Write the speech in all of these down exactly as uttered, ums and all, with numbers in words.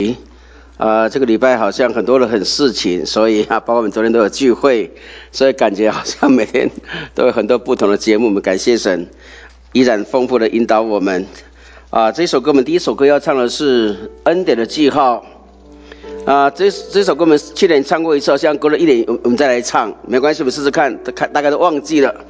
啊、呃，这个礼拜好像很多人很事情，所以啊，包括我们昨天都有聚会，所以感觉好像每天都有很多不同的节目。我们感谢神，依然丰富的引导我们。啊、呃，这首歌我们第一首歌要唱的是《恩典的记号》。啊、呃，这这首歌我们去年唱过一次，好像隔了一年我们再来唱，没关系，我们试试看，看大概都忘记了。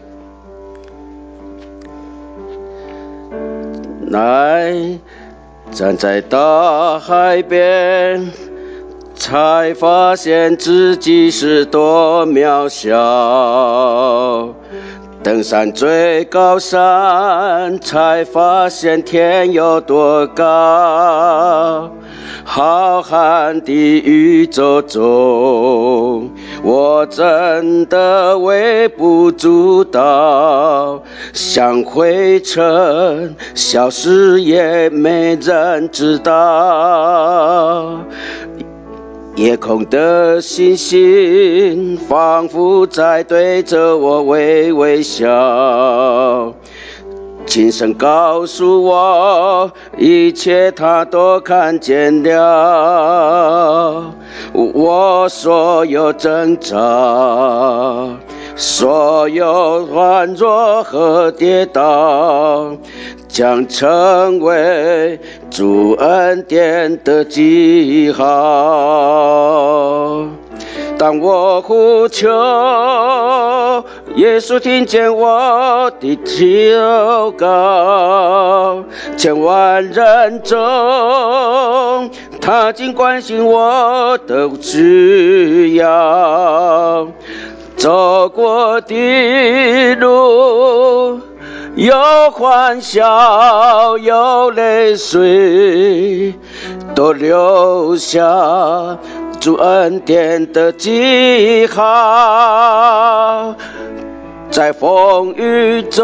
来。站在大海边，才发现自己是多渺小。登上最高山，才发现天有多高。浩瀚的宇宙中，我真的微不足道，像灰尘消失也没人知道。夜空的星星仿佛在对着我微微笑，轻声告诉我，一切他都看见了。我所有挣扎，所有软弱和跌倒，将成为主恩典的记号。当我呼求，耶稣听见我的祷告，千万人中，他竟关心我的需要。走过的路，有欢笑，有泪水，都留下主恩典的记号。在风雨中，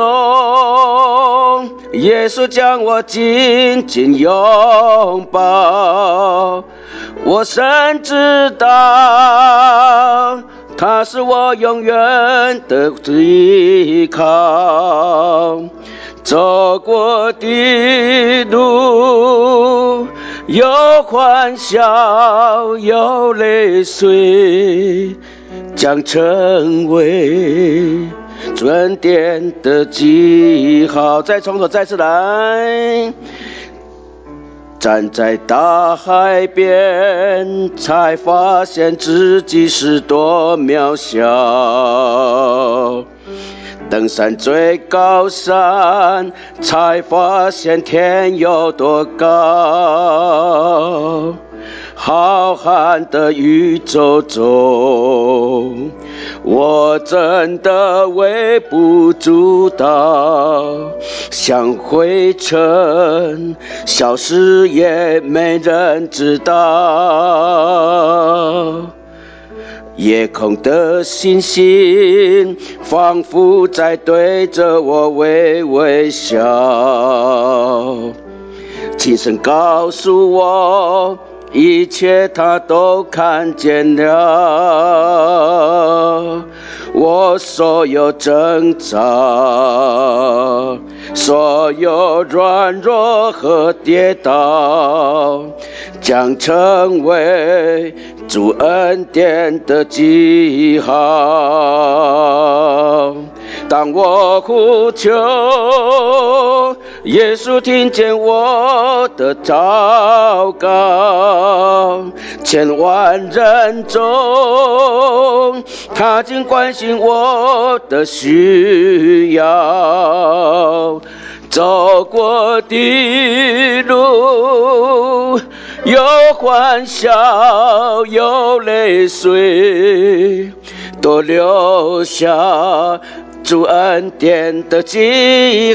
耶稣将我紧紧拥抱，我深知道他是我永远的依靠。走过的路，有欢笑，有泪水，将成为主恩典的记号。再从头再次来。站在大海边，才发现自己是多渺小。登上最高山，才发现天有多高。浩瀚的宇宙中，我真的微不足道，像灰尘消失也没人知道。夜空的星星仿佛在对着我微微笑，轻声告诉我，一切他都看见了。我所有挣扎，所有软弱和跌倒，将成为主恩典的记号。当我呼求，耶稣听见我的祷告，千万人中，他竟关心我的需要。走过的路，有欢笑，有泪水，都留下主恩典的记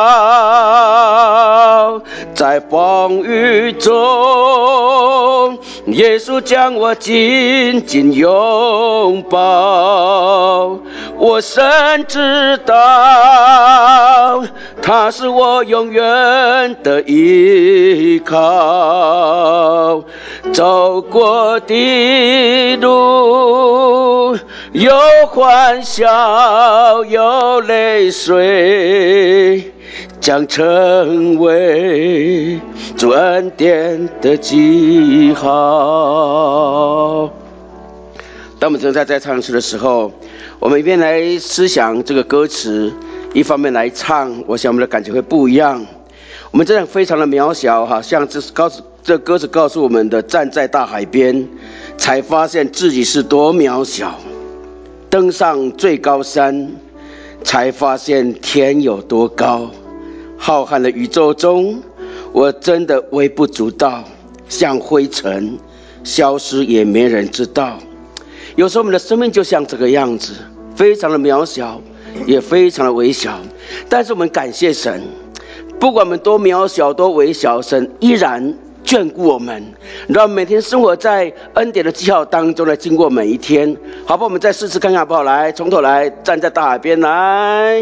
号。在风雨中，耶稣将我紧紧拥抱，我深知道他是我永远的依靠。走过的路，有欢笑，有泪水， 将成为主恩典的记号。当我们正在在唱诗的时候，我们一边来思想这个歌词，一方面来唱，我想我们的感觉会不一样。我们真的非常的渺小，好像这是告诉这歌词告诉我们的，站在大海边，才发现自己是多渺小；登上最高山，才发现天有多高。浩瀚的宇宙中，我真的微不足道，像灰尘，消失也没人知道。有时候我们的生命就像这个样子，非常的渺小，也非常的微小。但是我们感谢神，不管我们多渺小多微小，神依然眷顾我们，让每天生活在恩典的记号当中来经过每一天。好不好？我们再试试看看好不好？来，从头来，站在大海边来，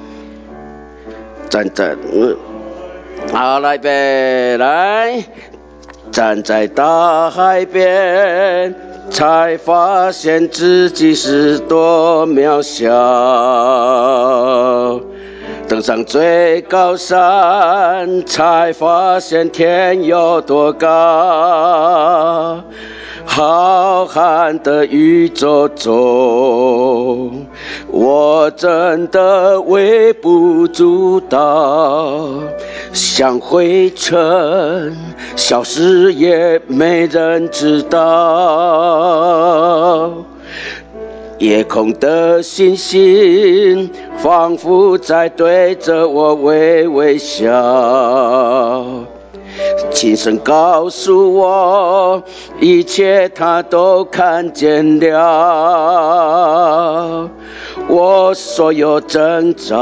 站在嗯，好，来呗，来，站在大海边，才发现自己是多渺小；登上最高山，才发现天有多高。浩瀚的宇宙中，我真的微不足道，像灰尘，消失也没人知道。夜空的星星仿佛在对着我微微笑，轻声告诉我，一切他都看见了。我所有挣扎，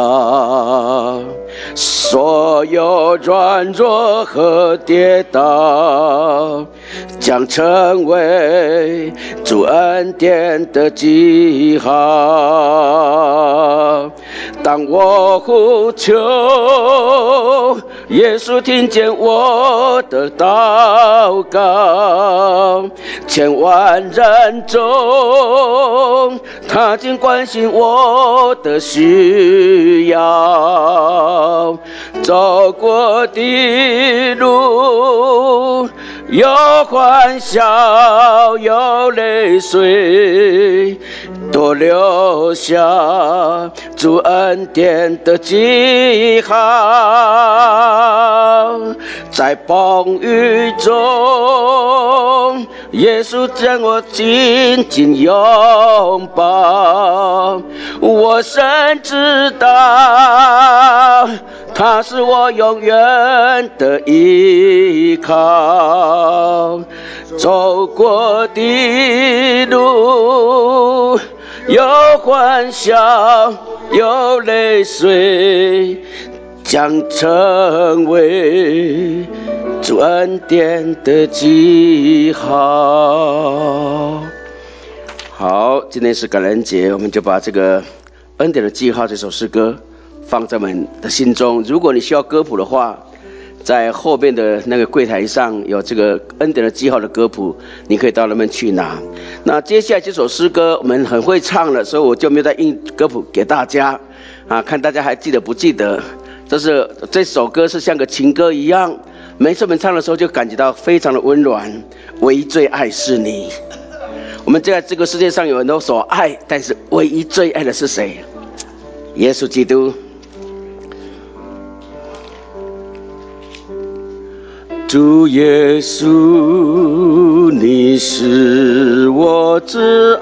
所有软弱和跌倒，将成为主恩典的记号。当我呼求，耶稣听见我的祷告，千万人中，他竟关心我的需要。走过的路，有欢笑，有泪水，多留下主恩典的记号。在风雨中，耶稣将我紧紧拥抱，我深知道他是我永远的依靠。走过的路，有欢笑，有泪水，将成为主恩典的记号。好，今天是感恩节，我们就把这个恩典的记号这首诗歌放在我们的心中。如果你需要歌谱的话，在后面的那个柜台上有这个恩典的记号的歌谱，你可以到那边去拿。那接下来这首诗歌我们很会唱了，所以我就没有再印歌谱给大家啊，看大家还记得不记得。这是这首歌是像个情歌一样，每次我们唱的时候就感觉到非常的温暖。唯一最爱是你。我们在这个世界上有很多所爱，但是唯一最爱的是谁？耶稣基督。主耶稣，你是我挚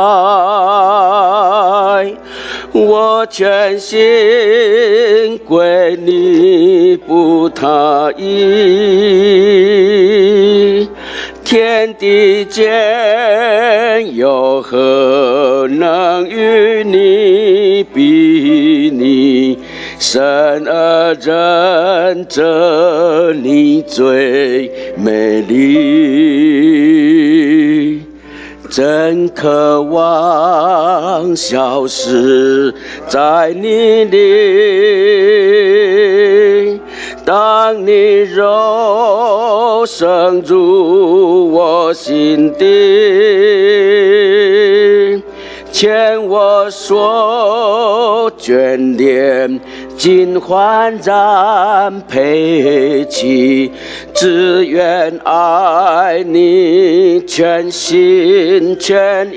爱，我全心归你不他意。天地间有何能与你比拟？生而人者，你最美丽，真渴望消失在你里。当你肉身入我心底，牵我手，眷恋尽焕然佩奇，只愿爱你全心全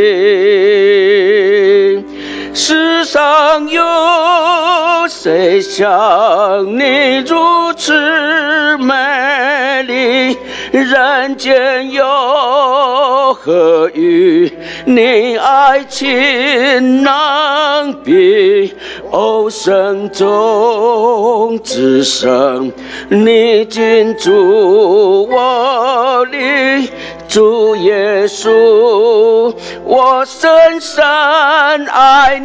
意。世上有谁像你如此美丽？人间有何与你爱情能比？哦，生中之生，你进驻我里。主耶稣，我深深爱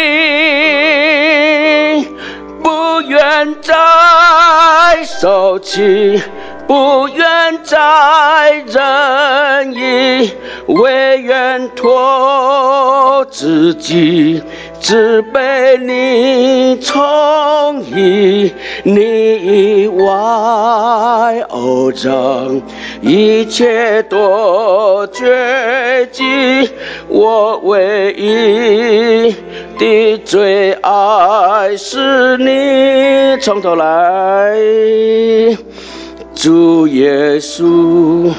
你，不愿再受气，不愿再任意，唯愿托自己，只被你宠溺。你以外偶让一切多绝迹，我唯一的最爱是你。从头来，主耶稣，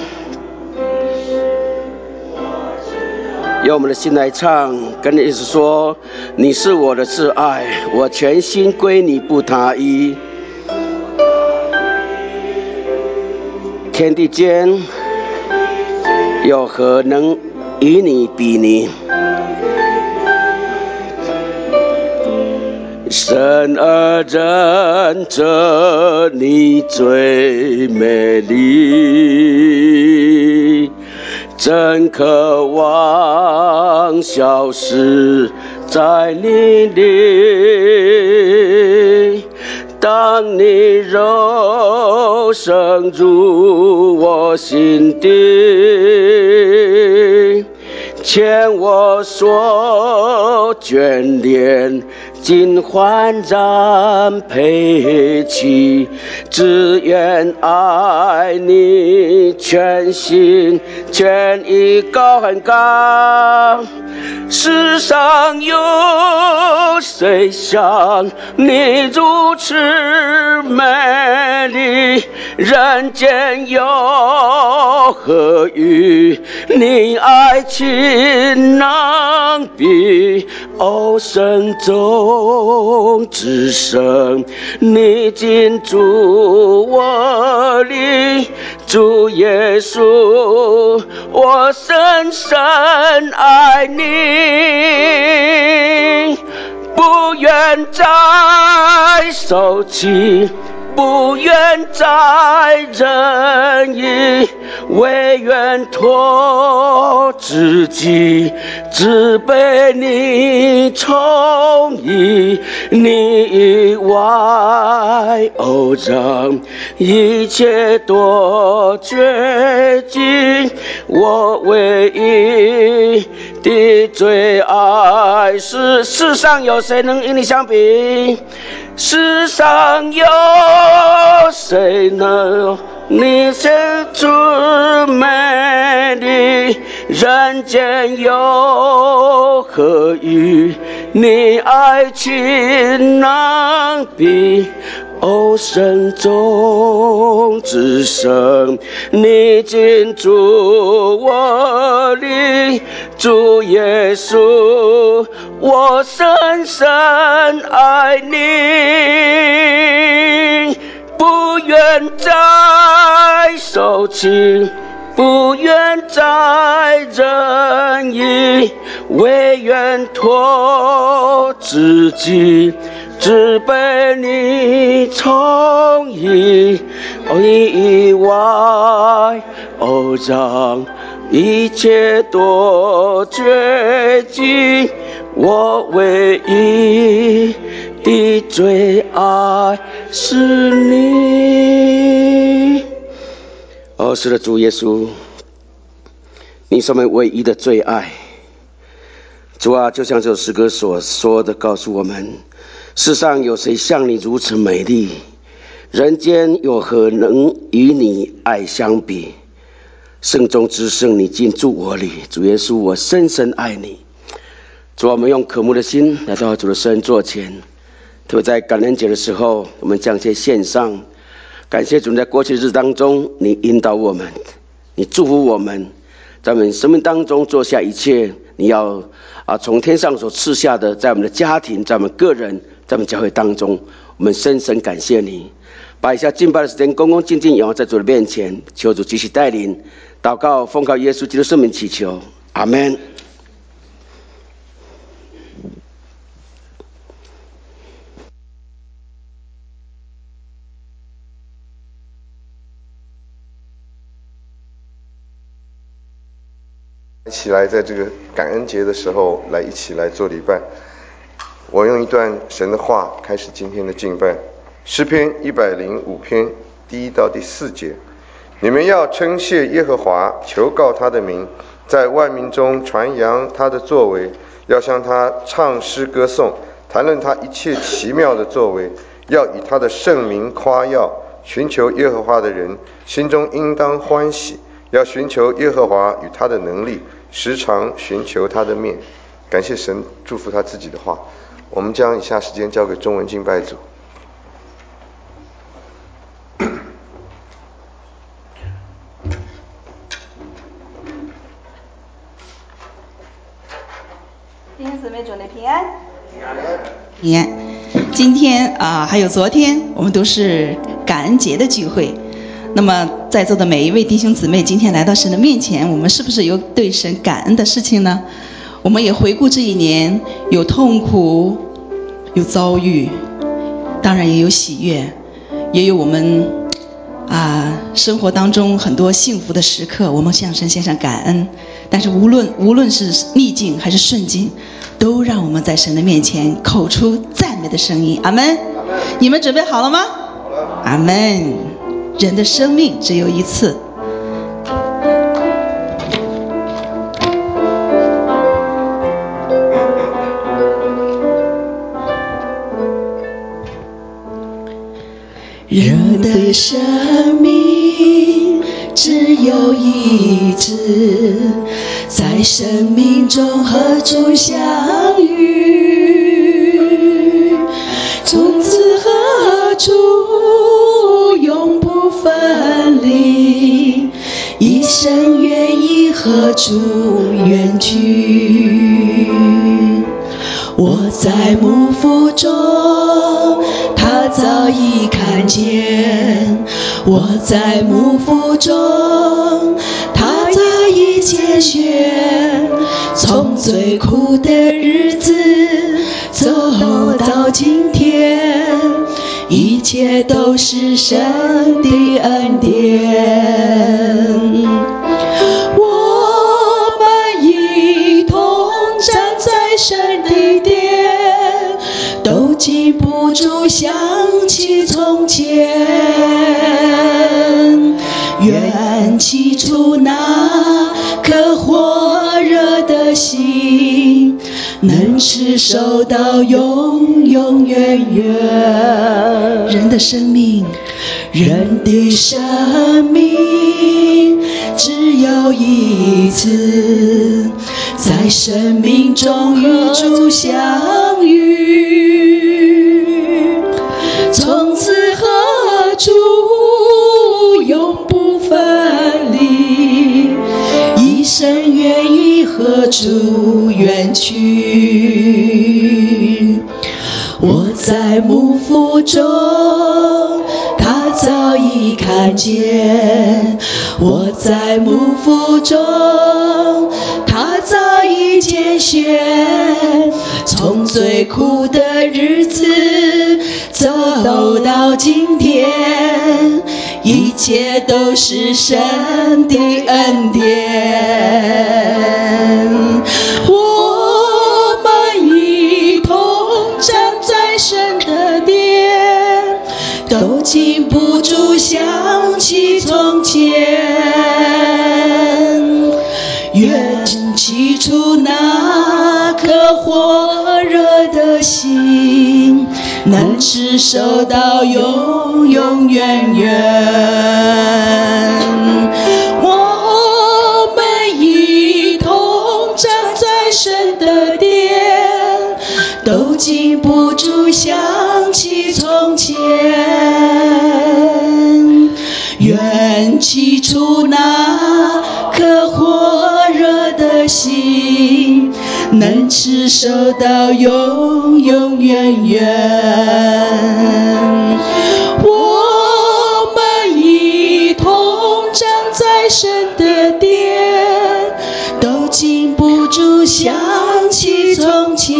用我们的心来唱，跟你一起说：你是我的挚爱，我全心归你不他依。天地间有何能与你比拟？神而人者，你最美丽，真渴望消失在你里。当你肉身入我心底，牵我手眷恋，尽焕然佩奇，只愿爱你全心全意。高很高，世上有谁像你如此美丽？人间有何与你爱情能比？哦，生中之生，你进驻我里。主耶稣，我深深爱你，不愿再受气，不愿再任意，唯愿托自己，只被你宠溺。你以外偶让一切多绝迹，我唯一的最爱是。世上有谁能与你相比？世上有谁能你是最美丽？人间有何与你爱情能比？哦，生中之生，你进驻我里。主耶稣，我深深爱你，不愿再受气，不愿再任意，唯愿托自己，只被你宠溺。哦，你以外偶让一切多绝迹，我唯一的最爱是你。哦，是的，主耶稣，你是我们唯一的最爱。主啊，就像这首诗歌所说的，告诉我们，世上有谁像你如此美丽？人间有何能与你爱相比？圣中之圣，你进驻我里。主耶稣，我深深爱你。主啊，我们用渴慕的心来到主的圣座前， 特别在感恩节的时候，我们将这些献上，感谢主，在过去的日子当中，你引导我们，你祝福我们，在我们生命当中做下一切你要啊从天上所赐下的，在我们的家庭，在我们个人，在我们教会当中，我们深深感谢你。把以下敬拜的时间恭恭敬敬仰望在主的面前，求主继续带领，祷告奉靠耶稣基督圣名祈求，阿们。 一起来在这个感恩节的时候来一起来做礼拜。我用一段神的话开始今天的敬拜。诗篇一百零五篇第一到第四节，你们要称谢耶和华，求告他的名，在万民中传扬他的作为，要向他唱诗歌颂，谈论他一切奇妙的作为，要以他的圣名夸耀。寻求耶和华的人心中应当欢喜，要寻求耶和华与他的能力，时常寻求他的面。感谢神祝福他自己的话。我们将以下时间交给中文敬拜组。 弟兄姊妹，主内平安。 平安。今天啊、呃，还有昨天，我们都是感恩节的聚会。那么，在座的每一位弟兄姊妹，今天来到神的面前，我们是不是有对神感恩的事情呢？我们也回顾这一年，有痛苦，有遭遇，当然也有喜悦，也有我们啊、呃、生活当中很多幸福的时刻，我们向神献上感恩。但是无论无论是逆境还是顺境，都让我们在神的面前口出赞美的声音。阿们。你们准备好了吗？ 好了。 阿们。人的生命只有一次。人的生命只有一次，在生命中何处相遇？从此何处永不分离？一生愿意何处远去？我在幕府中，他早已看见；我在幕府中，他早已拣选。从最苦的日子走到今天，一切都是神的恩典。我们一同站在神的殿，都禁不住想起从前。愿起初那颗火热的心，能持守到永永远远。人的生命，人的生命只有一次，在生命中与主相遇。从此何处永不分离？一生愿意何处远去？我在幕府中，他早已看见；我在幕府中，他早已拣选。从最苦的日子走到今天，一切都是神的恩典。我们一同站在神的殿，都禁不住想起从前。愿起初那颗火热的心，能持守到永永远远。我们一同站在神的殿， 都禁不住想起从前。愿起初那颗火热的心，能持守到永永远远。我们一同站在神的殿，都禁不住想起从前。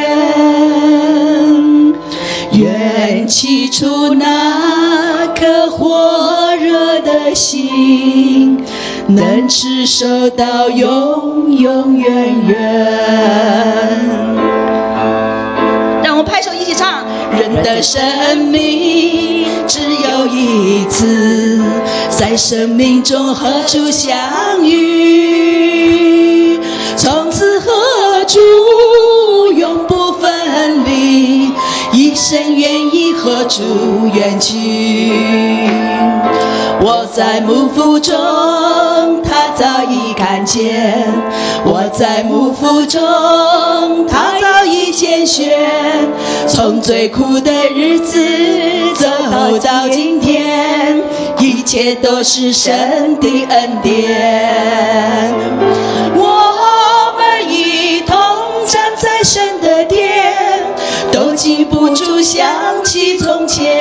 愿起初那颗火热的心，能持守到永永远远。让我们拍手一起唱。人的生命只有一次，在生命中何处相遇？从此和主永不分离，一生愿意和主远去。我在幕府中，他早已看见；我在幕府中，他早已拣选。从最苦的日子走到今天，一切都是神的恩典。我们一同站在神的殿，都禁不住想起从前。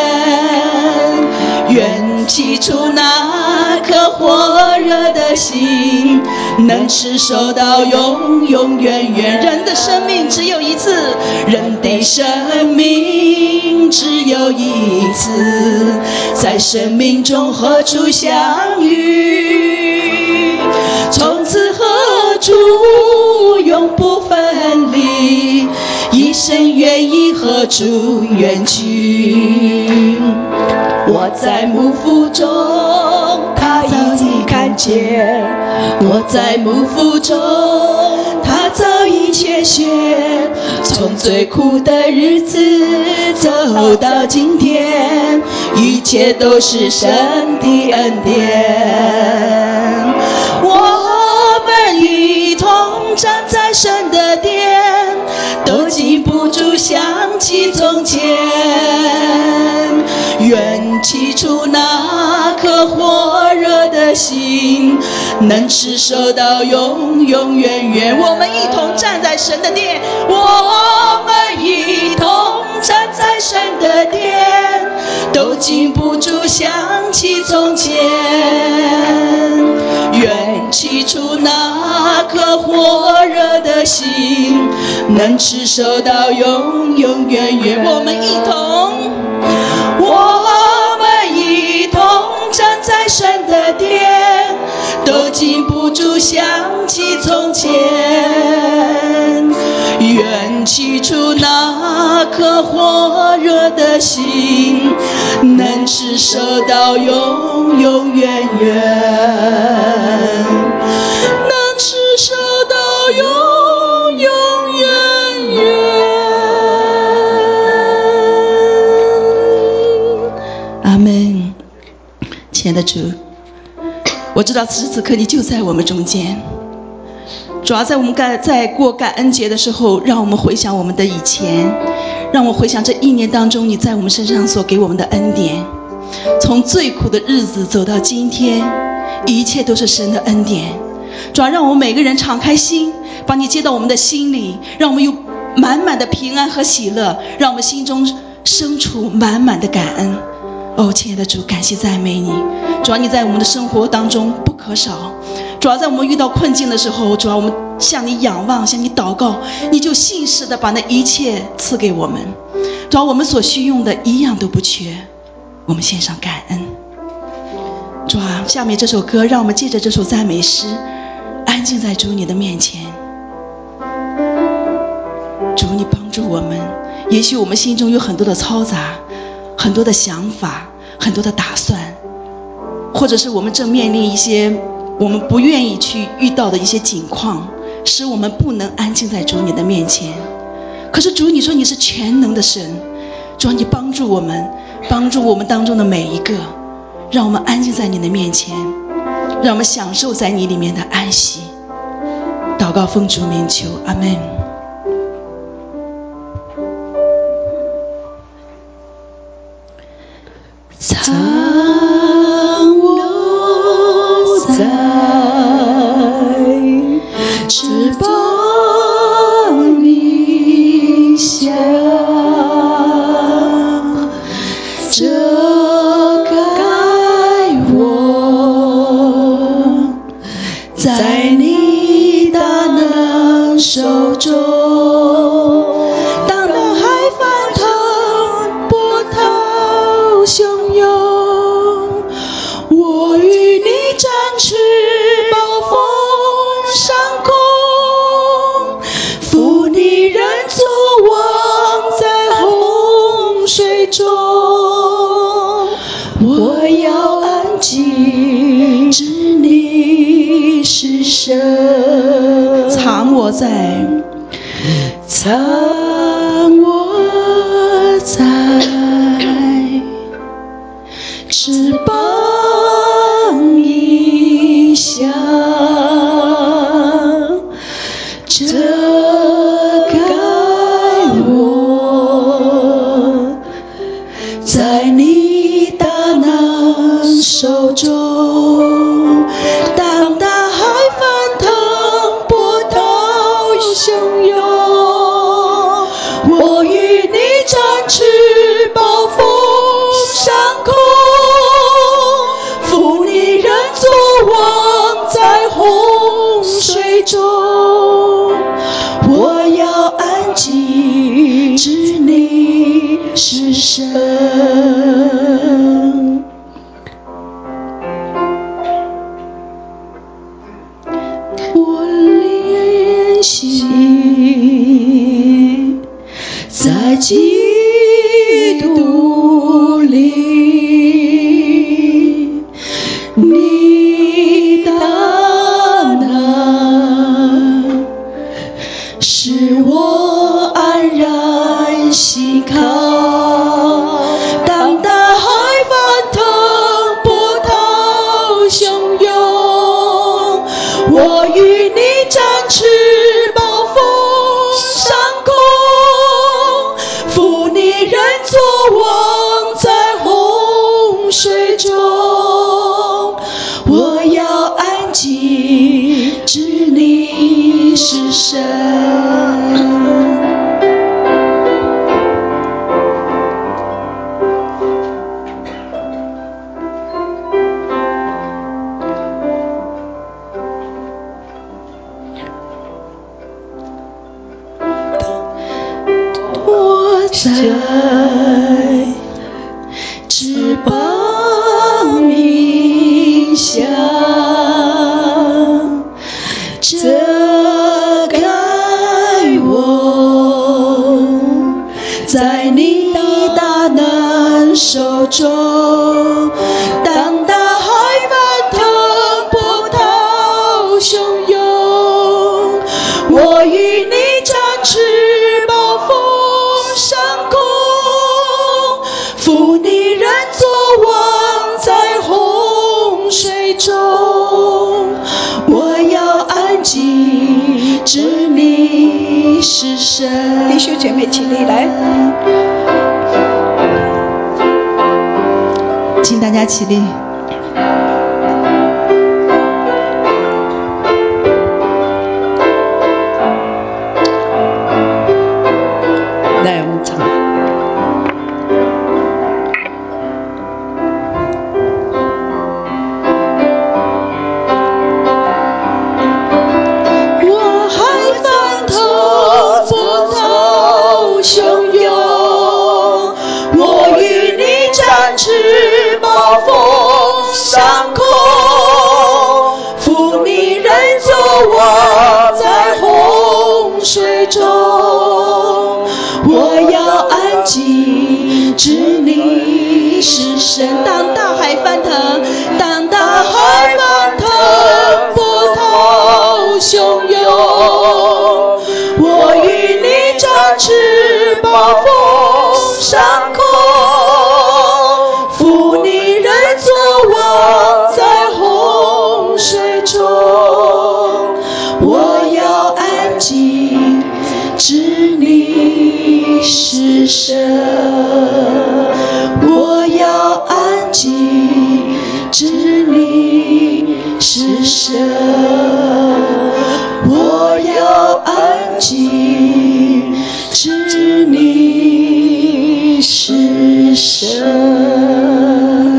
愿起初那颗火热的心，能持守到永永远远。人的生命只有一次，人的生命只有一次，在生命中何处相遇？从此和主永不分离，一生愿意和主远去。我在幕府中，他早已看见；我在幕府中，他早已拣选。从最苦的日子走到今天，一切都是神的恩典。我们一同站在神的殿，都禁不住想起从前。愿起初那颗火热的心，能持守到永永远远。我们一同站在神的殿，我们一同站在神的殿，都禁不住想起从前。愿起初那颗火热的心，能持守到永永远远。我们一同我们一同站在神的殿，都禁不住想起从前。愿起初那颗火热的心，能持守到永永远远，能持守到永永远远。阿们。亲爱的主，我知道此时此刻你就在我们中间。主要在我们在过感恩节的时候，让我们回想我们的以前，让我回想这一年当中你在我们身上所给我们的恩典。从最苦的日子走到今天，一切都是神的恩典。主要让我们每个人敞开心，把你接到我们的心里，让我们有满满的平安和喜乐，让我们心中生出满满的感恩。哦，亲爱的主，感谢赞美你。主要你在我们的生活当中不可少。主要在我们遇到困境的时候，主要我们向你仰望，向你祷告，你就信实的把那一切赐给我们。主要我们所需用的一样都不缺，我们献上感恩。主啊，下面这首歌，让我们借着这首赞美诗，安静在主你的面前。主，你帮助我们。也许我们心中有很多的嘈杂，很多的想法，很多的打算，或者是我们正面临一些我们不愿意去遇到的一些境况，使我们不能安静在主你的面前。可是主，你说你是全能的神，主，你帮助我们，帮助我们当中的每一个，让我们安静在你的面前，让我们享受在你里面的安息。祷告奉主名求，阿们。 藏我在翅膀底下，遮盖我在你大能手中。当大海翻腾，波涛汹涌，我与你展翅暴风上空，负你人作王在洪水中。我要安静，知你是神， 藏我在， 藏我在翅膀底下，遮盖我在你大能手中。当大海翻腾，波涛汹涌，我与你展翅暴风上空，负你人作王在洪水中。我要安静，知你是神。我练习在基督里，你大能使我安然信靠。当大海翻腾，波涛汹涌，我与你展翅暴风上空，负你人作王在洪水中。我要安静，知你是神。我在翅膀底下，遮盖我在你大能手中。当大海翻腾，波涛汹涌，我与你展翅暴风上空，负你人作王在洪水中。我要安静，知你是神。弟兄姐妹起立来， 请大家起立。 来，我们唱。我海翻腾，波涛汹涌，我与你展翅暴风上空，负你人作王在洪水中。我要安静，知你是神。当大海翻腾，当大海翻腾，波涛汹涌，我与你展翅暴风上空，负你人作王在洪水中。我要安静，知你是神。我要安静。 己，知你是神。我要安静，知你是神。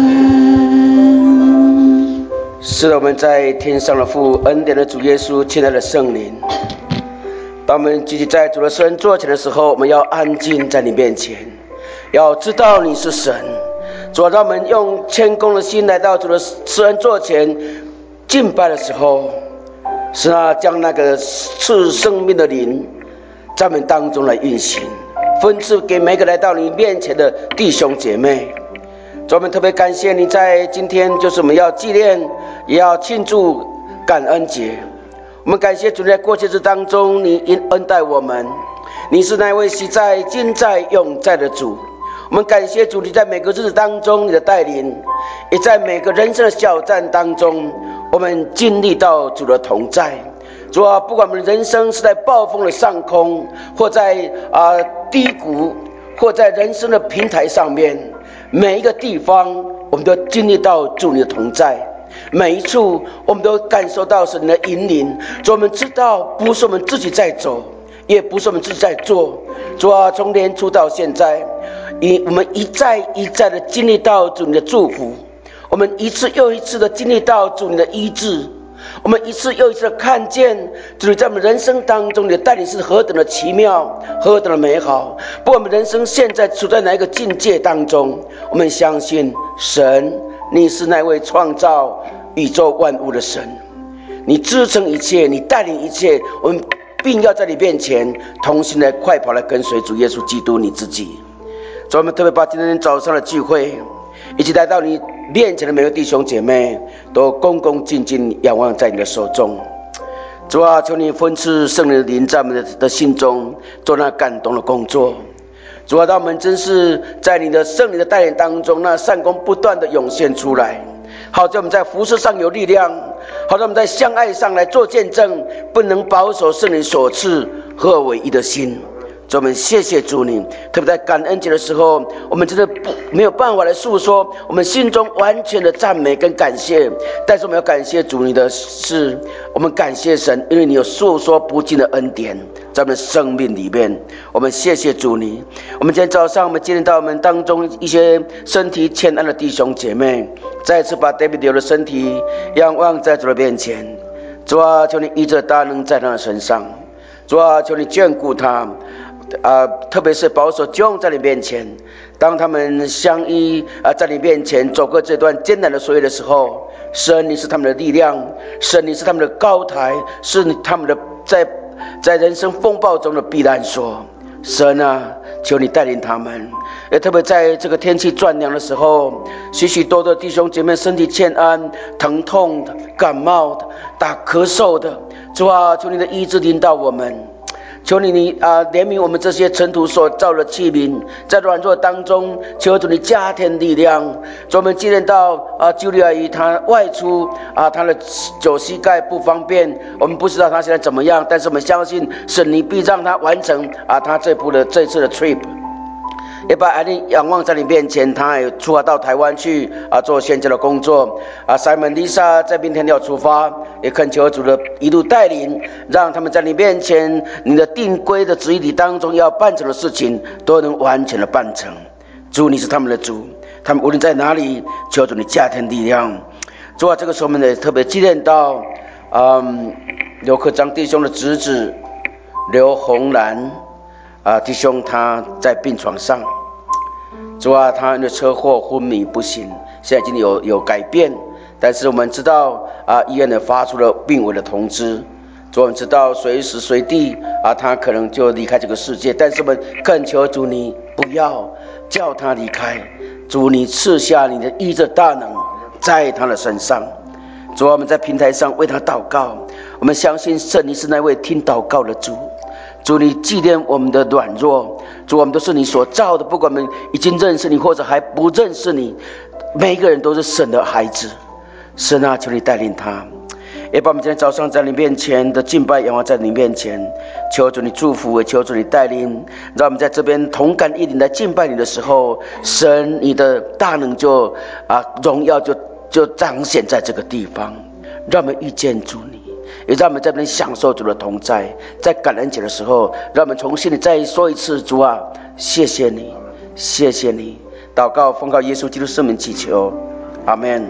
是的，我们在天上的父，恩典的主耶稣，亲爱的圣灵，当我们聚集在主的施恩座前的时候，我们要安静在你面前，要知道你是神。主啊，让我们用谦恭的心来到主的施恩座前敬拜的时候，是啊，将那个赐生命的灵在我们当中来运行，分赐给每个来到你面前的弟兄姐妹。主，我们特别感谢你，在今天就是我们要纪念，也要庆祝感恩节。我们感谢主，在过去之当中，你恩待我们，你是那位昔在、今在、永在的主。我们感谢主，你在每个日子当中你的带领，也在每个人生的小站当中，我们经历到主的同在。主啊，不管我们的人生是在暴风的上空，或在啊、呃、低谷，或在人生的平台上面，每一个地方我们都经历到主你的同在，每一处我们都感受到神的引领。主，我们知道不是我们自己在走，也不是我们自己在做。主啊，从年初到现在，我们一再一再的经历到主你的祝福，我们一次又一次的经历到主你的医治，我们一次又一次的看见主你在我们人生当中你的带领是何等的奇妙，何等的美好。不管我们人生现在处在哪一个境界当中，我们相信神，你是那位创造宇宙万物的神，你支撑一切，你带领一切，我们并要在你面前同心的快跑来跟随主耶稣基督你自己。所以我们特别把今天早上的聚会，以及来到你面前的每位弟兄姐妹，都恭恭敬敬仰望在你的手中。主啊，求你分赐圣灵的灵在我们 的, 的心中，做那感动的工作。主啊，让我们真是在你的圣灵的带领当中，那善功不断的涌现出来，好在我们在服事上有力量，好在我们在相爱上来做见证，不能保守圣灵所赐合而为一的心。主，我们谢谢主你，特别在感恩节的时候，我们真的不没有办法来诉说我们心中完全的赞美跟感谢，但是我们要感谢主你的是，我们感谢神，因为你有诉说不尽的恩典在我们的生命里面。我们谢谢主你。我们今天早上我们接见到我们当中一些身体欠安的弟兄姐妹，再次把 David 流的身体仰望在主的面前。主啊，求你医治大能在他的身上。主啊，求你眷顾他，啊，特别是保守就在你面前，当他们相依啊，在你面前走过这段艰难的岁月的时候，神，你是他们的力量，神，你是他们的高台，是他们的在在人生风暴中的避难所。神啊，求你带领他们，也特别在这个天气转凉的时候，许许多多弟兄姐妹身体欠安、疼痛、感冒、打咳嗽的，主啊，求你的医治临到我们。求你你啊怜悯我们这些尘土所造的器皿，在软弱当中，求主你加添力量。主，我们纪念到啊，朱莉阿姨她外出啊，她的脚膝盖不方便，我们不知道她现在怎么样，但是我们相信神你必让她完成啊，她这部的这次的 trip。也把艾琳仰望在你面前，他也出发到台湾去啊，做宣教的工作啊。Simon Lisa 在明天要出发，也恳求主的一路带领，让他们在你面前，你的定规的旨意里当中要办成的事情，都能完全的办成。主，你是他们的主，他们无论在哪里，求主你加添力量。主啊，这个时候我们也特别纪念到，嗯，刘克章弟兄的侄子刘洪兰啊，弟兄他在病床上。主啊，他因为车祸昏迷不醒，现在已经有有改变，但是我们知道啊，医院呢发出了病危的通知。主，我们知道随时随地啊，他可能就离开这个世界，但是我们恳求主你不要叫他离开，主你赐下你的医治大能在他的身上。主啊，我们在平台上为他祷告，我们相信圣灵是那位听祷告的主。主，你纪念我们的软弱，主，我们都是你所造的，不管我们已经认识你或者还不认识你，每一个人都是神的孩子。神啊，求你带领他， 也把我们今天早上在你面前的敬拜仰望在你面前，求主你祝福，也求主你带领，让我们在这边同感一灵来敬拜你的时候，神你的大能就啊荣耀就就彰显在这个地方，让我们遇见主你，也让我们在这边享受主的同在。在感恩节的时候，让我们从心里再说一次，主啊，谢谢你，谢谢你。祷告奉靠耶稣基督圣名祈求，阿们。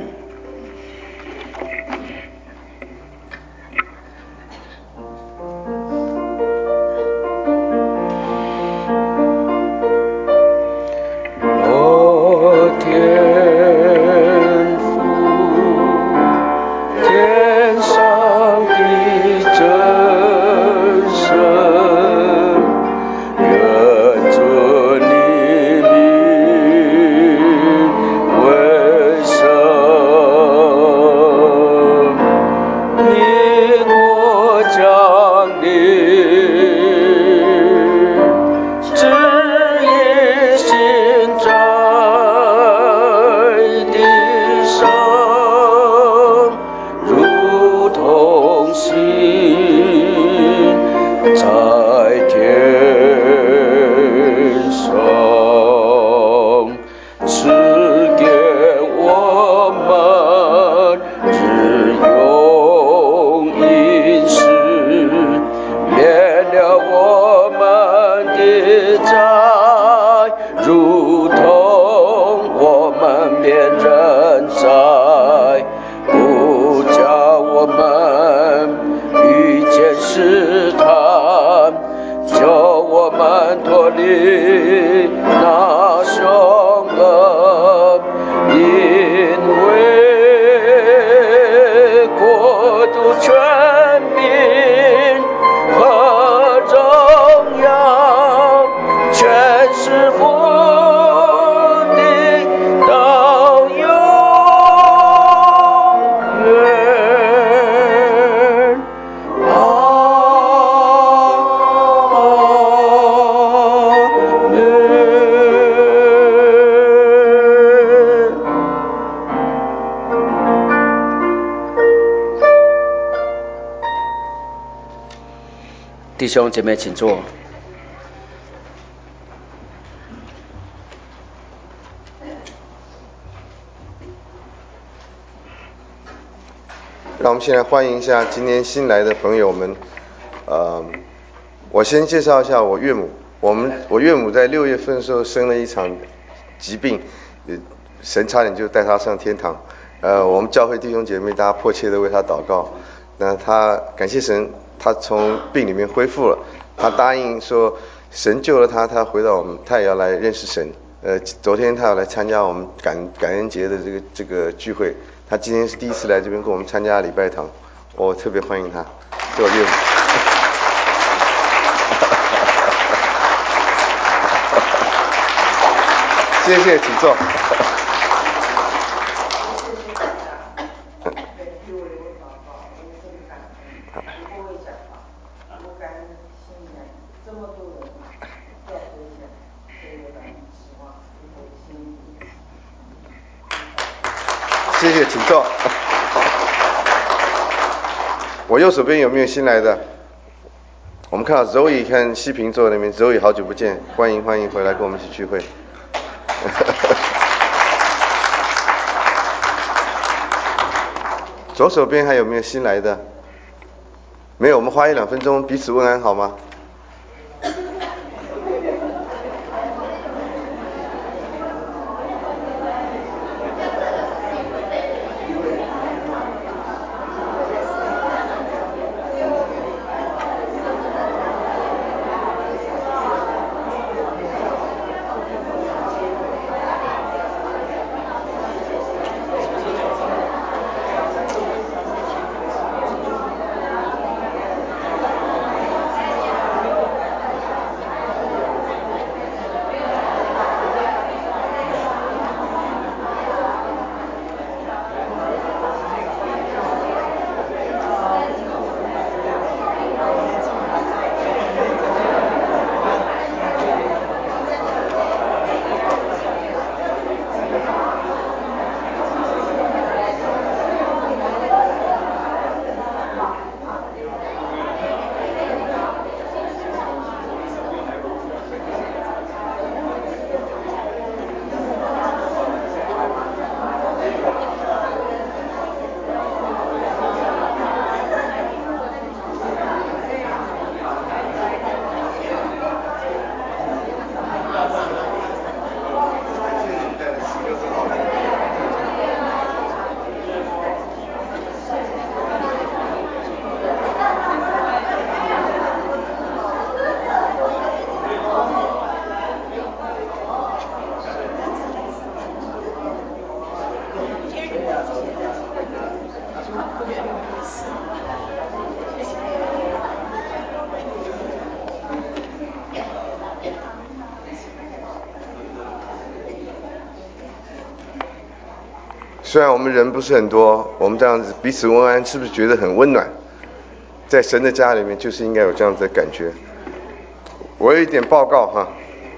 弟兄姐妹请坐。 让我们先来欢迎一下今天新来的朋友们。呃，我先介绍一下我岳母。我们我岳母在六月份的时候生了一场疾病，神差点就带她上天堂。呃，我们教会弟兄姐妹大家迫切的为她祷告。那她感谢神，她从病里面恢复了。她答应说，神救了她，她回到我们，她也要来认识神。呃，昨天她要来参加我们感感恩节的这个这个聚会。她今天是第一次来这边跟我们参加礼拜堂，我特别欢迎她，是我岳母。谢谢，请坐。谢谢，请坐。我右手边有没有新来的？我们看到Zoe看西平坐那边，Zoe好久不见，欢迎欢迎回来跟我们一起聚会。左手边还有没有新来的？没有，我们花一两分钟彼此问安好吗？ 虽然我们人不是很多，我们这样子彼此问安，是不是觉得很温暖？在神的家里面，就是应该有这样子的感觉。我有一点报告哈，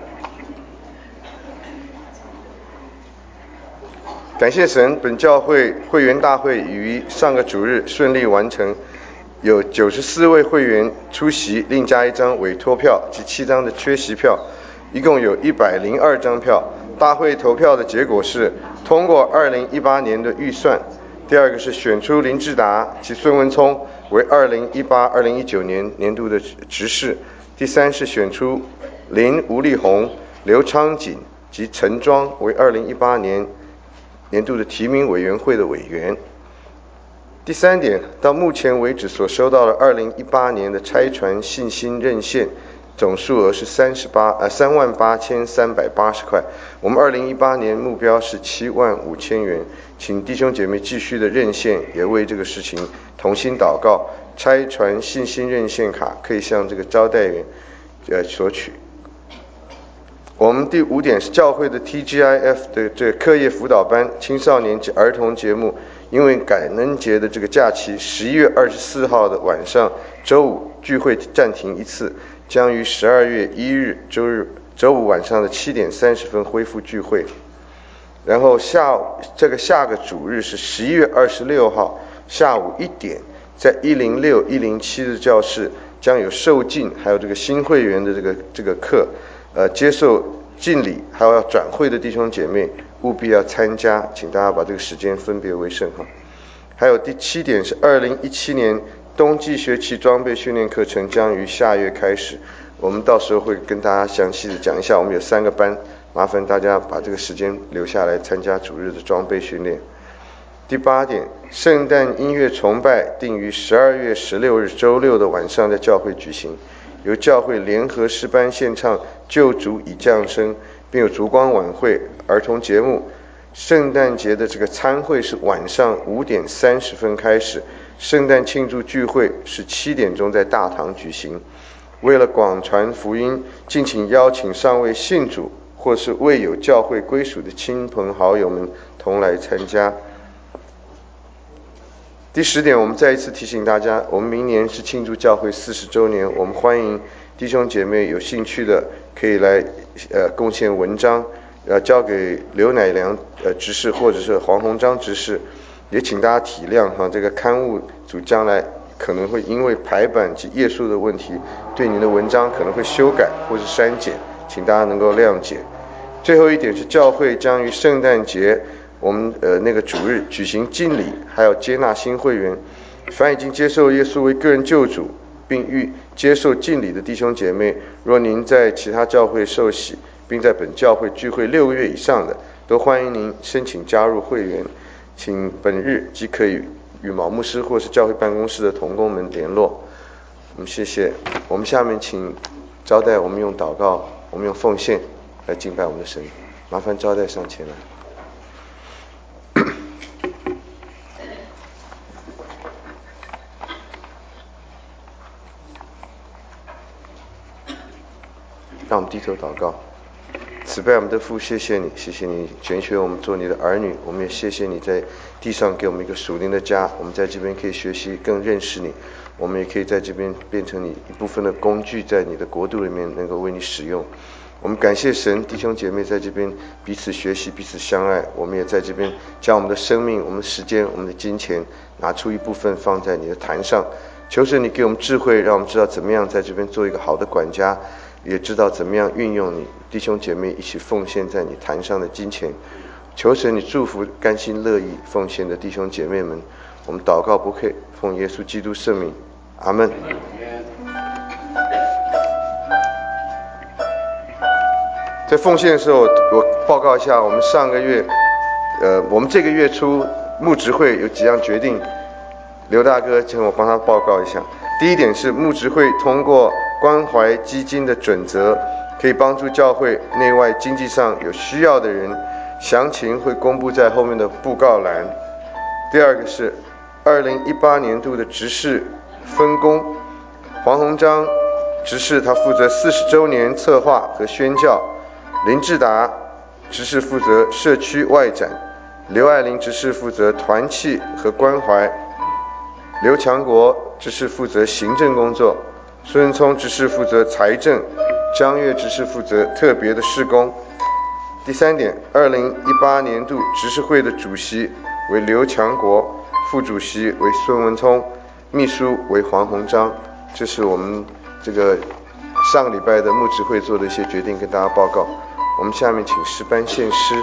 感谢神，本教会会员大会于上个主日顺利完成，有九十四位会员出席，另加一张委托票及七张的缺席票，一共有一百零二张票。大会投票的结果是通过二零一八年的预算。第二个是选出林志达及孙文聪为二零一八二零一九年年度的执事。第三是选出林吴立宏、刘昌锦及陈庄为二零一八年年度的提名委员会的委员。第三点，到目前为止所收到的二零一八年的差传信心认献总数额是三十八呃三万八千三百八十块，我们二零一八年目标是七万五千元，请弟兄姐妹继续的认献，也为这个事情同心祷告。差传信心认献卡可以向这个招待员呃索取。我们第五点是教会的 T G I F 的这个课业辅导班青少年及儿童节目，因为感恩节的这个假期，十一月二十四号的晚上周五聚会暂停一次，将于十二月一日周日周五晚上的七点三十分恢复聚会。然后下午这个下个主日是十一月二十六号下午一点，在一零六一零七的教室将有受浸还有这个新会员的这个这个课，呃接受敬礼还有要转会的弟兄姐妹务必要参加，请大家把这个时间分别为圣哈。还有第七点是二零一七年冬季学期装备训练课程将于下月开始，我们到时候会跟大家详细的讲一下，我们有三个班，麻烦大家把这个时间留下来参加主日的装备训练。第八点，圣诞音乐崇拜定于十二月十六日周六的晚上在教会举行，由教会联合诗班献唱救主已降生，并有烛光晚会、儿童节目。圣诞节的这个餐会是晚上五点三十分开始，圣诞庆祝聚会是七点钟在大堂举行。为了广传福音，敬请邀请尚未信主或是未有教会归属的亲朋好友们同来参加。第十点，我们再一次提醒大家，我们明年是庆祝教会四十周年，我们欢迎弟兄姐妹有兴趣的可以来呃贡献文章，呃交给刘乃良呃执事或者是黄鸿章执事，也请大家体谅哈，这个刊物组将来可能会因为排版及页数的问题，对您的文章可能会修改或是删减，请大家能够谅解。最后一点是教会将于圣诞节我们呃那个主日举行敬礼，还有接纳新会员。凡已经接受耶稣为个人救主并欲接受敬礼的弟兄姐妹，若您在其他教会受洗，并在本教会聚会六个月以上的，都欢迎您申请加入会员，请本日即可以与毛牧师或是教会办公室的同工们联络。我们谢谢。我们下面请招待我们用祷告，我们用奉献来敬拜我们的神。麻烦招待上前来。让我们低头祷告。慈悲我们的父，谢谢你，谢谢你拣选我们做你的儿女，我们也谢谢你在地上给我们一个属灵的家，我们在这边可以学习更认识你，我们也可以在这边变成你一部分的工具，在你的国度里面能够为你使用。我们感谢神，弟兄姐妹在这边彼此学习，彼此相爱，我们也在这边将我们的生命、我们的时间、我们的金钱拿出一部分放在你的坛上，求神你给我们智慧，让我们知道怎么样在这边做一个好的管家，也知道怎么样运用你弟兄姐妹一起奉献在你坛上的金钱。求神你祝福甘心乐意奉献的弟兄姐妹们，我们祷告不配，奉耶稣基督圣名，阿们。在奉献的时候，我报告一下，我们上个月呃我们这个月初牧职会有几样决定，刘大哥请我帮他报告一下。第一点是牧职会通过关怀基金的准则，可以帮助教会内外经济上有需要的人，详情会公布在后面的布告栏。第二个是二零一八年度的执事分工，黄鸿章执事他负责四十周年策划和宣教，林志达执事负责社区外展， 刘爱玲执事负责团契和关怀，刘强国执事负责行政工作，孙文聪执事负责财政，张悦执事负责特别的事工。第三点，二零一八年度执事会的主席为刘强国，副主席为孙文聪，秘书为黄鸿章。这是我们这个上礼拜的牧执会做的一些决定，跟大家报告。我们下面请诗班献诗。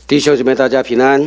弟兄姐妹，大家平安。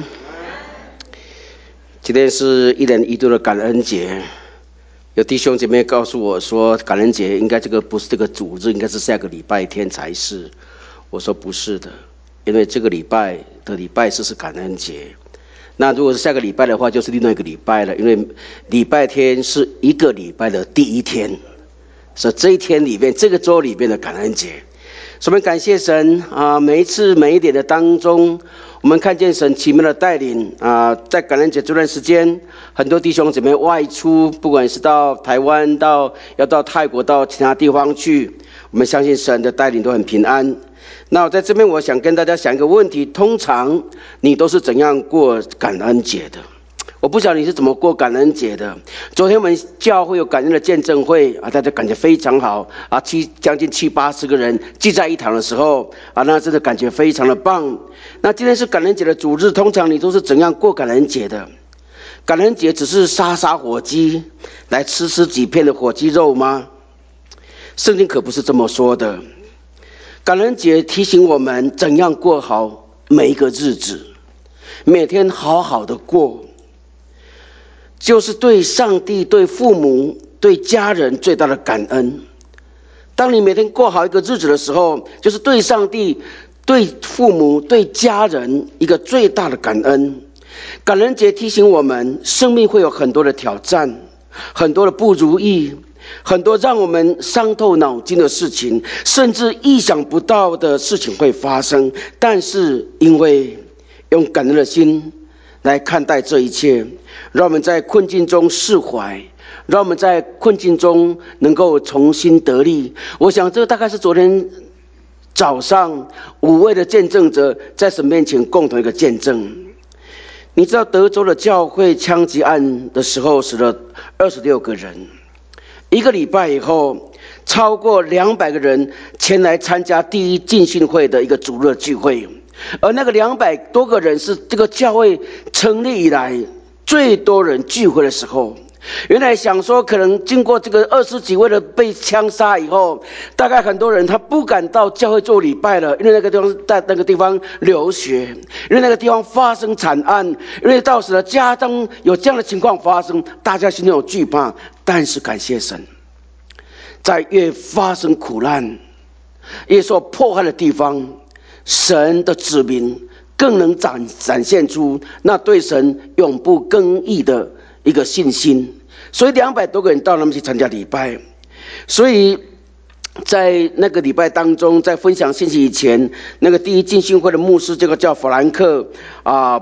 今天是一年一度的感恩节，有弟兄姐妹告诉我说，感恩节应该这个不是这个主日，应该是下个礼拜天才是。我说不是的，因为这个礼拜的礼拜四是感恩节。那如果是下个礼拜的话，就是另外一个礼拜了，因为礼拜天是一个礼拜的第一天，是这一天里面，这个周里面的感恩节。所以我们感谢神啊！每一次每一点的当中，我们看见神奇妙的带领啊！在感恩节这段时间，很多弟兄姊妹外出，不管是到台湾、到要到泰国、到其他地方去，我们相信神的带领都很平安。那我在这边，我想跟大家想一个问题：通常你都是怎样过感恩节的？我不晓得你是怎么过感恩节的。昨天我们教会有感恩的见证会啊，大家感觉非常好啊，七将近七八十个人聚在一堂的时候啊，那真的感觉非常的棒。那今天是感恩节的主日，通常你都是怎样过感恩节的？感恩节只是杀杀火鸡，来吃吃几片的火鸡肉吗？圣经可不是这么说的。感恩节提醒我们怎样过好每一个日子，每天好好的过。就是对上帝、对父母、对家人最大的感恩。当你每天过好一个日子的时候，就是对上帝、对父母、对家人一个最大的感恩。感恩节提醒我们，生命会有很多的挑战，很多的不如意，很多让我们伤透脑筋的事情，甚至意想不到的事情会发生。但是因为用感恩的心来看待这一切，让我们在困境中释怀，让我们在困境中能够重新得力。我想这大概是昨天早上五位的见证者在神面前共同一个见证。你知道德州的教会枪击案的时候死了二十六个人，一个礼拜以后，超过两百个人前来参加第一浸信会的一个主日聚会，而那个两百多个人是这个教会成立以来最多人聚会的时候。原来想说可能经过这个二十几位的被枪杀以后，大概很多人他不敢到教会做礼拜了，因为那个地方在那个地方流血，因为那个地方发生惨案，因为到时的家中有这样的情况发生，大家心里有惧怕。但是感谢神，在越发生苦难越受迫害的地方，神的子民更能展展现出那对神永不更易的一个信心。所以两百多个人到那边去参加礼拜。所以在那个礼拜当中，在分享信息以前，那个第一浸信会的牧师，这个叫弗兰克啊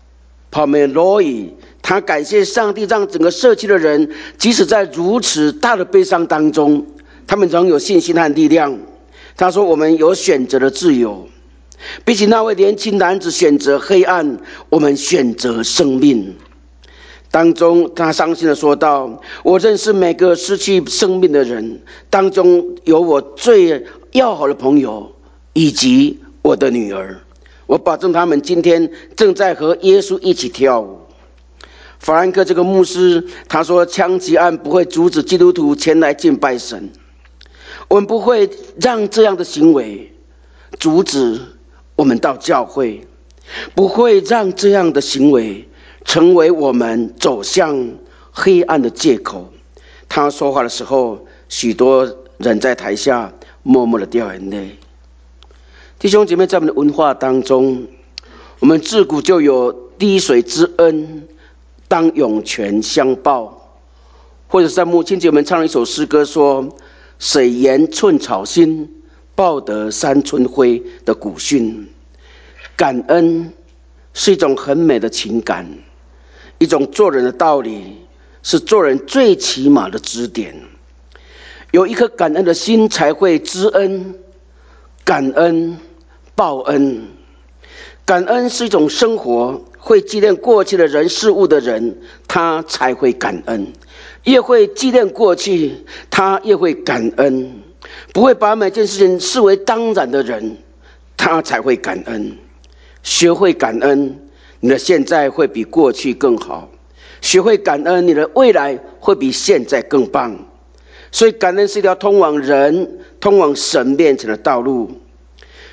Pomeroy， 他感谢上帝，让整个社区的人即使在如此大的悲伤当中，他们仍有信心和力量。他说我们有选择的自由，比起那位年轻男子选择黑暗，我们选择生命。当中他伤心地说道，我认识每个失去生命的人，当中有我最要好的朋友以及我的女儿，我保证他们今天正在和耶稣一起跳舞。法兰克这个牧师他说，枪击案不会阻止基督徒前来敬拜神，我们不会让这样的行为阻止我们到教会，不会让这样的行为成为我们走向黑暗的借口。他说话的时候，许多人在台下默默的掉眼泪。弟兄姐妹，在我们的文化当中，我们自古就有滴水之恩当涌泉相报，或者是在母亲节我们唱了一首诗歌说，水盐寸草心，报得三春晖的古训。感恩是一种很美的情感，一种做人的道理，是做人最起码的支点。有一颗感恩的心，才会知恩、感恩、报恩。感恩是一种生活，会纪念过去的人事物的人，他才会感恩。越会纪念过去，他越会感恩。不会把每件事情视为当然的人，他才会感恩。学会感恩，你的现在会比过去更好；学会感恩，你的未来会比现在更棒。所以感恩是一条通往人、通往神面前的道路。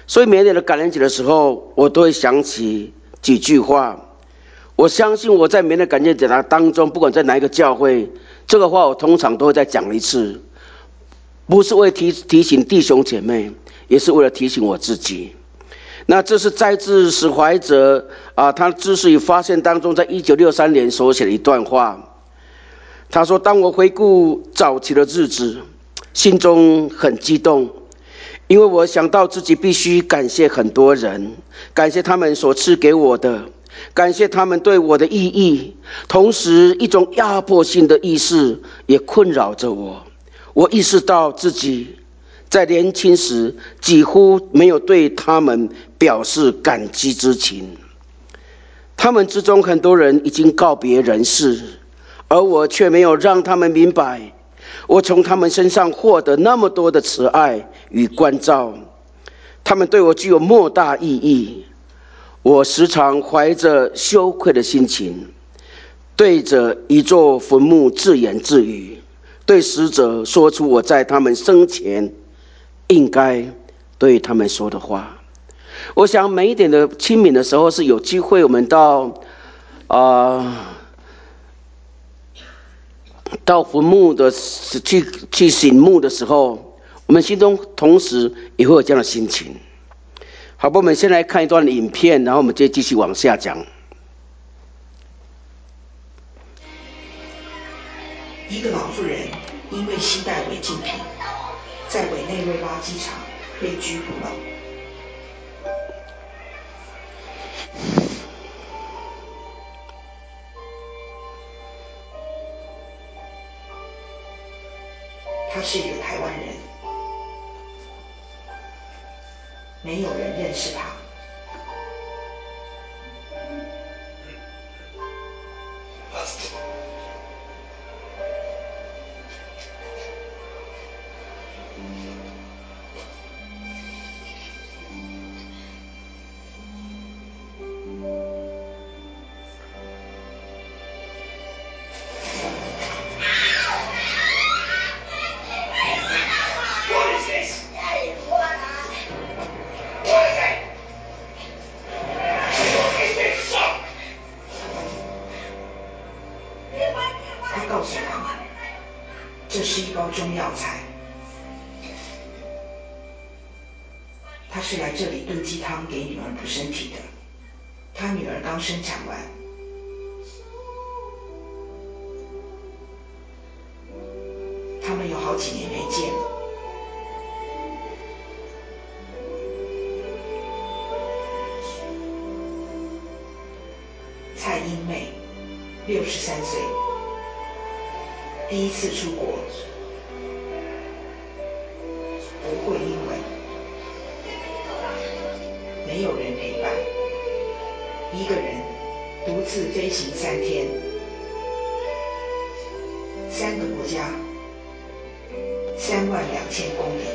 所以每年的感恩节的时候，我都会想起几句话。我相信我在每年的感恩节当中，不管在哪一个教会，这个话我通常都会再讲一次，不是为提提醒弟兄姐妹，也是为了提醒我自己。那这是摘自史怀哲啊，他知识与发现当中，在一九六三年所写的一段话。他说：“当我回顾早期的日子，心中很激动，因为我想到自己必须感谢很多人，感谢他们所赐给我的，感谢他们对我的意义。同时，一种压迫性的意识也困扰着我。我意识到自己在年轻时几乎没有对他们表示感激之情。他们之中很多人已经告别人世，而我却没有让他们明白，我从他们身上获得那么多的慈爱与关照，他们对我具有莫大意义。我时常怀着羞愧的心情，对着一座坟墓自言自语，对死者说出我在他们生前应该对他们说的话。我想每一点的清明的时候，是有机会我们到啊、呃、到坟墓的去去醒墓的时候，我们心中同时也会有这样的心情。好吧，我们先来看一段影片，然后我们再继续往下讲。 一个老妇人因为携带违禁品，在委内瑞拉机场被拘捕了。他是一个台湾人，没有人认识他。告诉他们，这是一包中药材。他是来这里炖鸡汤给女儿补身体的，他女儿刚生产完。他们有好几年没见了。蔡英妹，六十三岁。第一次出国，不会英文，没有人陪伴，一个人独自飞行三天，三个国家，三万两千公里。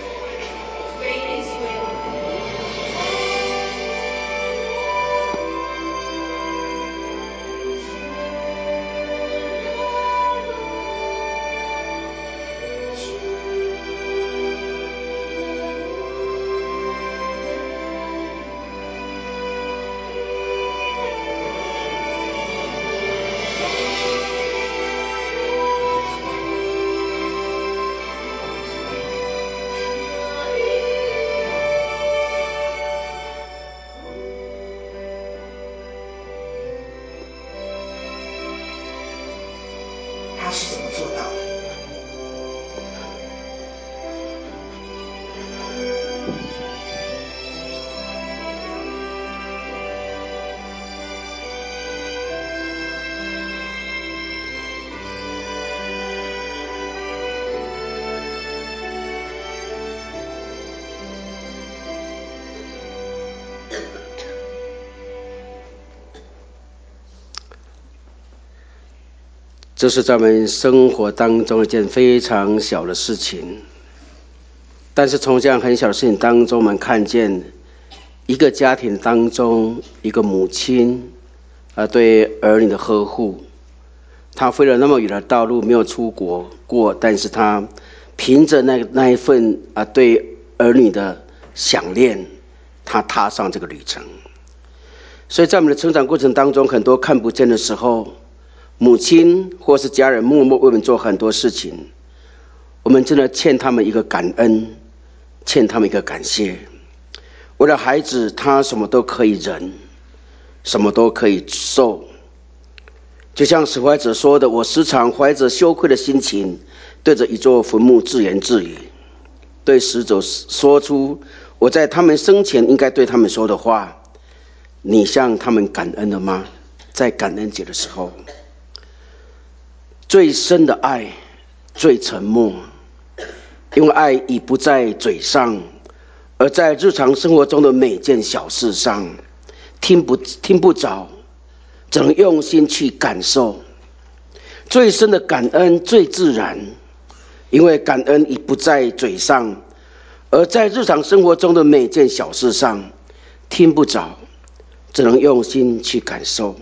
他是怎么做到的？ 这是在我们生活当中一件非常小的事情，但是从这样很小的事情当中，我们看见一个家庭当中一个母亲啊对儿女的呵护。她飞了那么远的道路，没有出国过，但是她凭着那那一份啊对儿女的想念， 他踏上这个旅程。所以在我们的成长过程当中，很多看不见的时候，母亲或是家人默默为我们做很多事情，我们真的欠他们一个感恩，欠他们一个感谢。为了孩子，他什么都可以忍，什么都可以受。就像史怀哲说的，我时常怀着羞愧的心情，对着一座坟墓自言自语，对死者说出我在他们生前应该对他们说的话。你向他们感恩了吗？在感恩节的时候，最深的爱最沉默，因为爱已不在嘴上，而在日常生活中的每件小事上，听不听不着，只能用心去感受。最深的感恩最自然，因为感恩已不在嘴上，而在日常生活中的每件小事上，听不着，只能用心去感受。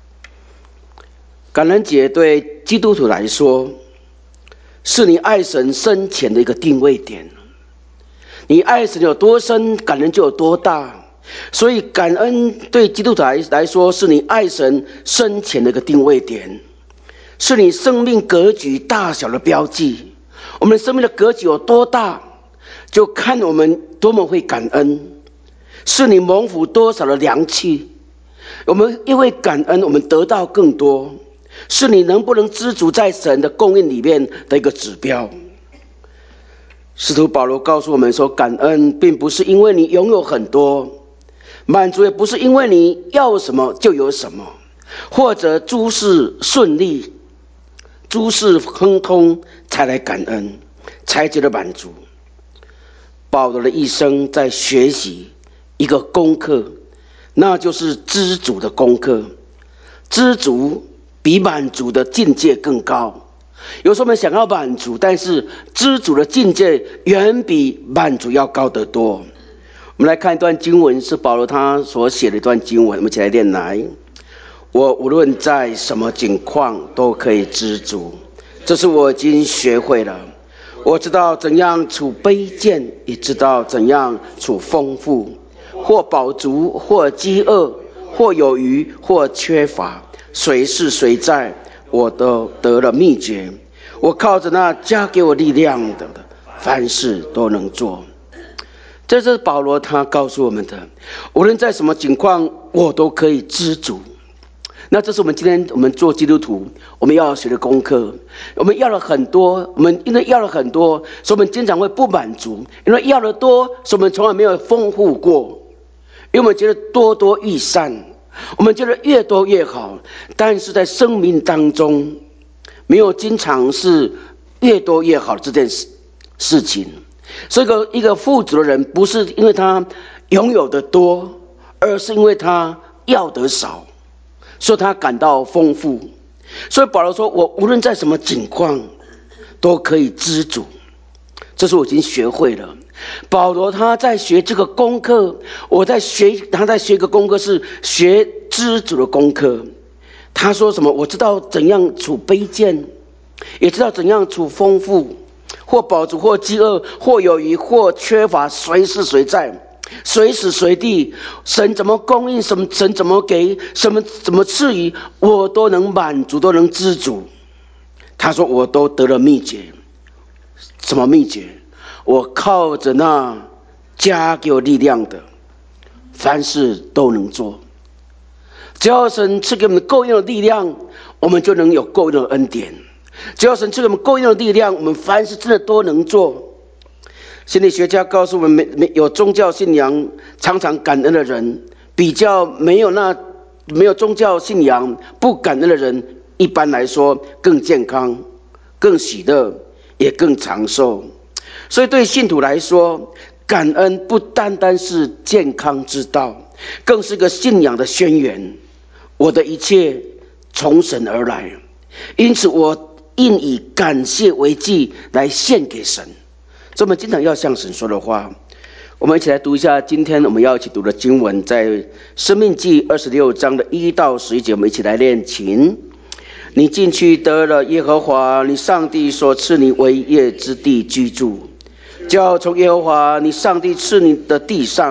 感恩节对基督徒来说，是你爱神深浅的一个定位点。你爱神有多深，感恩就有多大。所以感恩对基督徒来说，是你爱神深浅的一个定位点，是你生命格局大小的标记。我们的生命的格局有多大，就看我们多么会感恩，是你蒙福多少的良气。我们因为感恩，我们得到更多，是你能不能知足在神的供应里面的一个指标。使徒保罗告诉我们说，感恩并不是因为你拥有很多，满足也不是因为你要什么就有什么，或者诸事顺利、诸事亨通才来感恩，才觉得满足。保罗的一生在学习一个功课，那就是知足的功课。知足比满足的境界更高。有时候我们想要满足，但是知足的境界远比满足要高得多。我们来看一段经文，是保罗他所写的一段经文，我们一起来念来。我无论在什么境况都可以知足，这是我已经学会了。我知道怎样处卑贱，也知道怎样处丰富，或饱足，或饥饿，或有余，或缺乏，随是随在，我都得了秘诀。我靠着那加给我力量的，凡事都能做。这是保罗他告诉我们的，无论在什么情况，我都可以知足。那这是我们今天我们做基督徒我们要学的功课。我们要了很多，我们因为要了很多，所以我们经常会不满足，因为要了多，所以我们从来没有丰富过，因为我们觉得多多益善，我们觉得越多越好，但是在生命当中没有经常是越多越好这件事情。所以一个一个富足的人，不是因为他拥有的多，而是因为他要得少，所以他感到丰富。所以保罗说，我无论在什么境况都可以知足，这是我已经学会了。保罗他在学这个功课，我在学，他在学一个功课，是学知足的功课。他说什么？我知道怎样处卑贱，也知道怎样处丰富，或饱足，或饥饿，或有余，或缺乏，随是随在，随时随地，神怎么供应，什么神怎么给，什么怎么赐予，我都能满足，都能知足。他说我都得了秘诀。什么秘诀？我靠着那加给我力量的，凡事都能做。只要神赐给我们够用的力量，我们就能有够用的恩典。只要神赐给我们够用的力量，我们凡事真的都能做。心理学家告诉我们，没有宗教信仰常常感恩的人，比较没有那没有宗教信仰不感恩的人，一般来说更健康、更喜乐，也更长寿。所以对信徒来说，感恩不单单是健康之道，更是个信仰的宣言。我的一切从神而来，因此我应以感谢为祭来献给神。这我们经常要向神说的话。我们一起来读一下今天我们要一起读的经文，在申命记二十六章的一到十一节，我们一起来练琴。你进去得了耶和华你上帝所赐你为业之地居住，就要从耶和华你上帝赐你的地上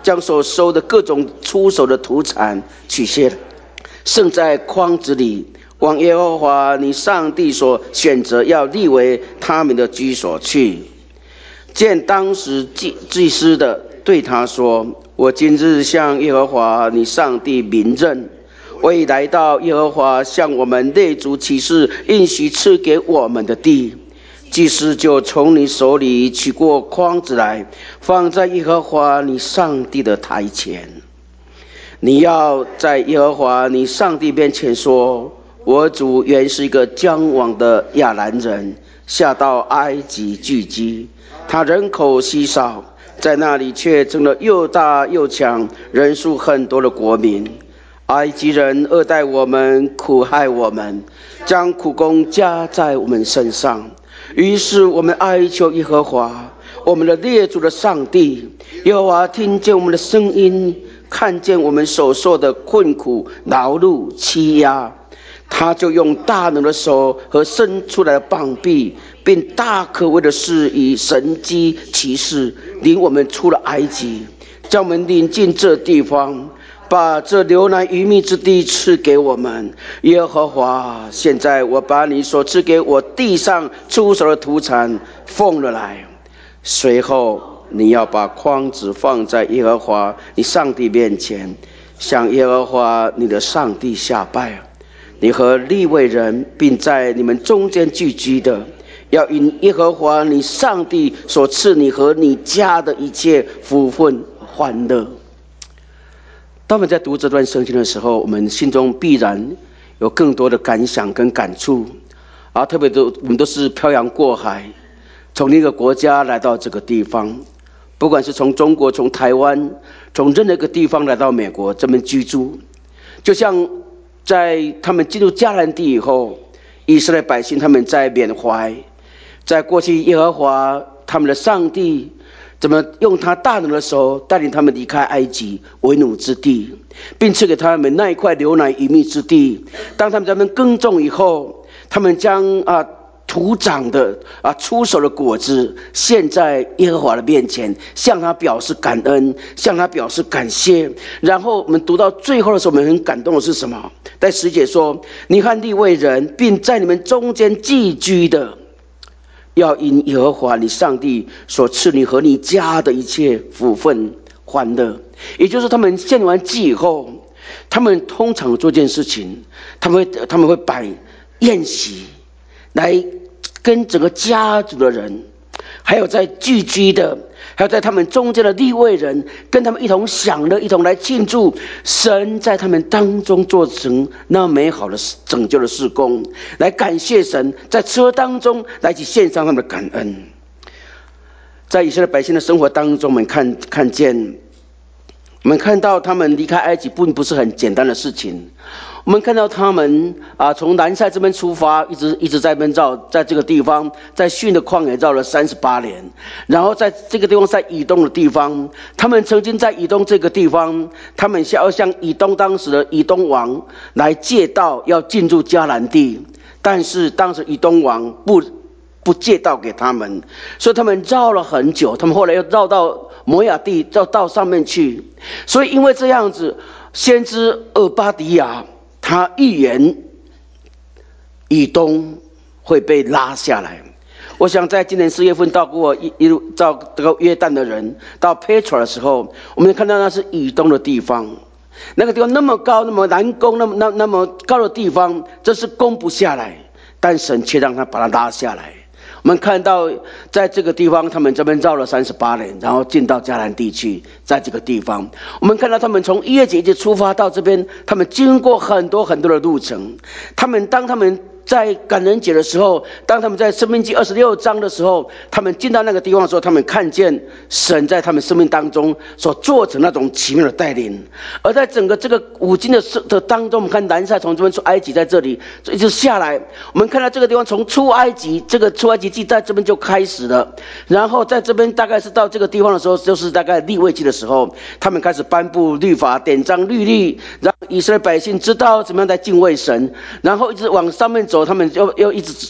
将所收的各种出手的土产取下了，剩在筐子里，往耶和华你上帝所选择要立为他们的居所去。见当时祭祭司的对他说：我今日向耶和华你上帝明认，我已来到耶和华向我们列祖起誓应许赐给我们的地。祭司就从你手里取过筐子来，放在耶和华你上帝的台前。你要在耶和华你上帝面前说：我主原是一个将往的亚兰人，下到埃及聚居，他人口稀少，在那里却成了又大又强，人数很多的国民。埃及人恶待我们，苦害我们，将苦工加在我们身上。于是我们哀求耶和华，我们的列祖的上帝。耶和华听见我们的声音，看见我们所受的困苦、劳碌、欺压，他就用大能的手和伸出来的膀臂，并大可畏的事以神迹奇事领我们出了埃及，将我们领进这地方，把这流奶与蜜之地赐给我们。耶和华，现在我把你所赐给我地上出手的土产奉了来。随后你要把筐子放在耶和华你上帝面前，向耶和华你的上帝下拜。你和利未人并在你们中间聚居的，要因耶和华你上帝所赐你和你家的一切福分欢乐。当我们在读这段圣经的时候，我们心中必然有更多的感想跟感触，而特别的我们都是漂洋过海，从另一个国家来到这个地方，不管是从中国、从台湾、从任何一个地方来到美国这边居住。就像在他们进入迦南地以后，以色列百姓他们在缅怀，在过去耶和华他们的上帝怎么用他大能的手带领他们离开埃及为奴之地，并赐给他们那一块流奶与蜜之地。当他们在那边耕种以后，他们将啊土长的啊出手的果子献在耶和华的面前，向他表示感恩，向他表示感谢。然后我们读到最后的时候，我们很感动的是什么？在十节说：你和利未人并在你们中间寄居的，要因耶和华你上帝所赐你和你家的一切福分欢乐。也就是他们献完祭以后，他们通常做件事情，他们会他们会摆宴席来跟整个家族的人，还有在聚居的，还有在他们中间的利未人，跟他们一同享乐，一同来庆祝神在他们当中做成那美好的拯救的事工，来感谢神，在吃喝当中来去献上他们的感恩。在以色列百姓的生活当中，我们看看见，我们看到他们离开埃及并不是很简单的事情。我们看到他们啊，从南塞这边出发，一直一直在奔绕，在这个地方，在逊的旷野绕了三十八年，然后在这个地方，在以东的地方，他们曾经在以东这个地方，他们要向以东当时的以东王来借道，要进入迦南地，但是当时以东王不不借道给他们，所以他们绕了很久，他们后来又绕到摩亚地，绕到上面去。所以因为这样子，先知俄巴底亚他预言以东会被拉下来。我想在今年四月份到过一一路到这个约旦的人，到 Petra 的时候，我们看到那是以东的地方，那个地方那么高，那么难攻，那么那那么高的地方，这是攻不下来，但神却让他把它拉下来。我们看到在这个地方，他们这边绕了三十八年，然后进到迦南地区。在这个地方，我们看到他们从逾越节一直出发到这边，他们经过很多很多的路程。他们当他们在感恩节的时候，当他们在申命记二十六章的时候，他们进到那个地方的时候，他们看见神在他们生命当中所做成那种奇妙的带领。而在整个这个五经的的当中，我们看南塞从这边出埃及，在这里一直下来，我们看到这个地方从出埃及，这个出埃及记在这边就开始了，然后在这边大概是到这个地方的时候，就是大概利未记的时候，他们开始颁布律法、典章、律例，让以色列百姓知道怎么样来敬畏神，然后一直往上面走，他们又又一直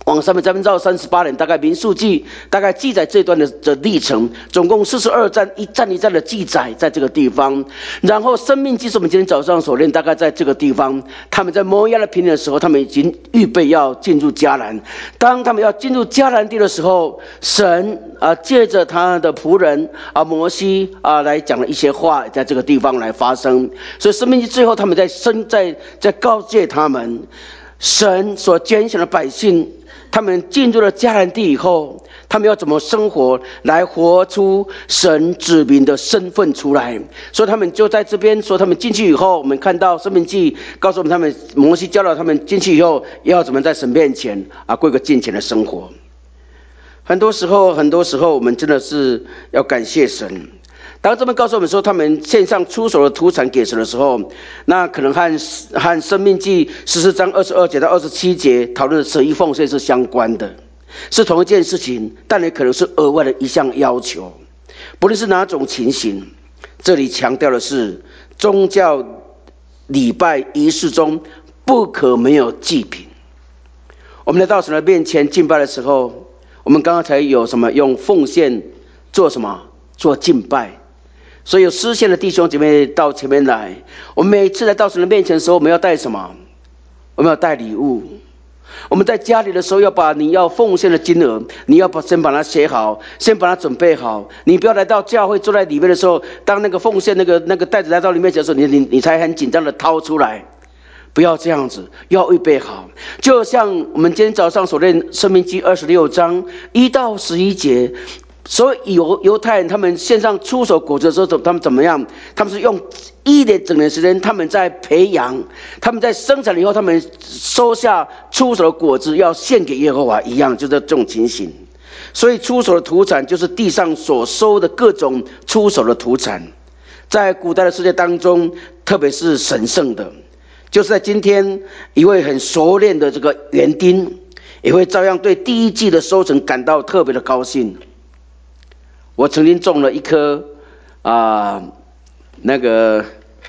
往上面再绕三十八年，大概民数记大概记载这段的的历程，总共四十二站，一站一站的记载在这个地方。然后生命记是我们今天早上所念，大概在这个地方，他们在摩押的平原的时候，他们已经预备要进入迦南。当他们要进入迦南地的时候，神啊借着他的仆人啊摩西啊来讲了一些话，在这个地方来发生。所以生命记最后他们在生在在告诫他们，神所拣选的百姓。他们进入了迦南地以后，他们要怎么生活，来活出神子民的身份出来。所以他们就在这边说，他们进去以后，我们看到申命记告诉我们，他们摩西教导他们进去以后要怎么在神面前啊过一个敬虔的生活。很多时候，很多时候我们真的是要感谢神。当这边告诉我们说，他们献上出手的土产给神的时候，那可能和和生命记十四章二十二节到二十七节讨论的十一奉献是相关的，是同一件事情，但也可能是额外的一项要求。不论是哪种情形，这里强调的是宗教礼拜仪式中不可没有祭品。我们来到神的面前敬拜的时候，我们刚刚才有什么用奉献做什么做敬拜。所以有失陷的弟兄姐妹到前面来，我们每次来到神的面前的时候，我们要带什么？我们要带礼物。我们在家里的时候，要把你要奉献的金额，你要把先把它写好，先把它准备好。你不要来到教会坐在里面的时候，当那个奉献那个那个袋子来到里面的时候，你你你才很紧张的掏出来。不要这样子，要预备好。就像我们今天早上所念申命记二十六章一到十一节。所以犹犹太人他们献上出手果子的时候，他们怎么样？他们是用一年整年时间，他们在培养，他们在生产以后，他们收下出手的果子，要献给耶和华一样，就是这种情形。所以出手的土产就是地上所收的各种出手的土产，在古代的世界当中，特别是神圣的，就是在今天，一位很熟练的这个园丁，也会照样对第一季的收成感到特别的高兴。我曾经种了一棵啊、呃，那个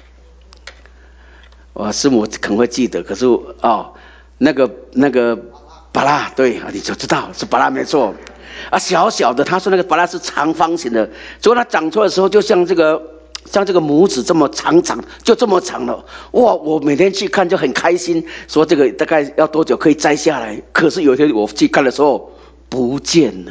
我师母可能会记得，可是哦，那个那个芭乐，对啊，你就知道是芭乐没错啊，小小的，他说那个芭乐是长方形的，结果它长出来的时候，就像这个像这个拇指这么长长，就这么长了，哇！我每天去看就很开心，说这个大概要多久可以摘下来？可是有一天我去看的时候，不见了。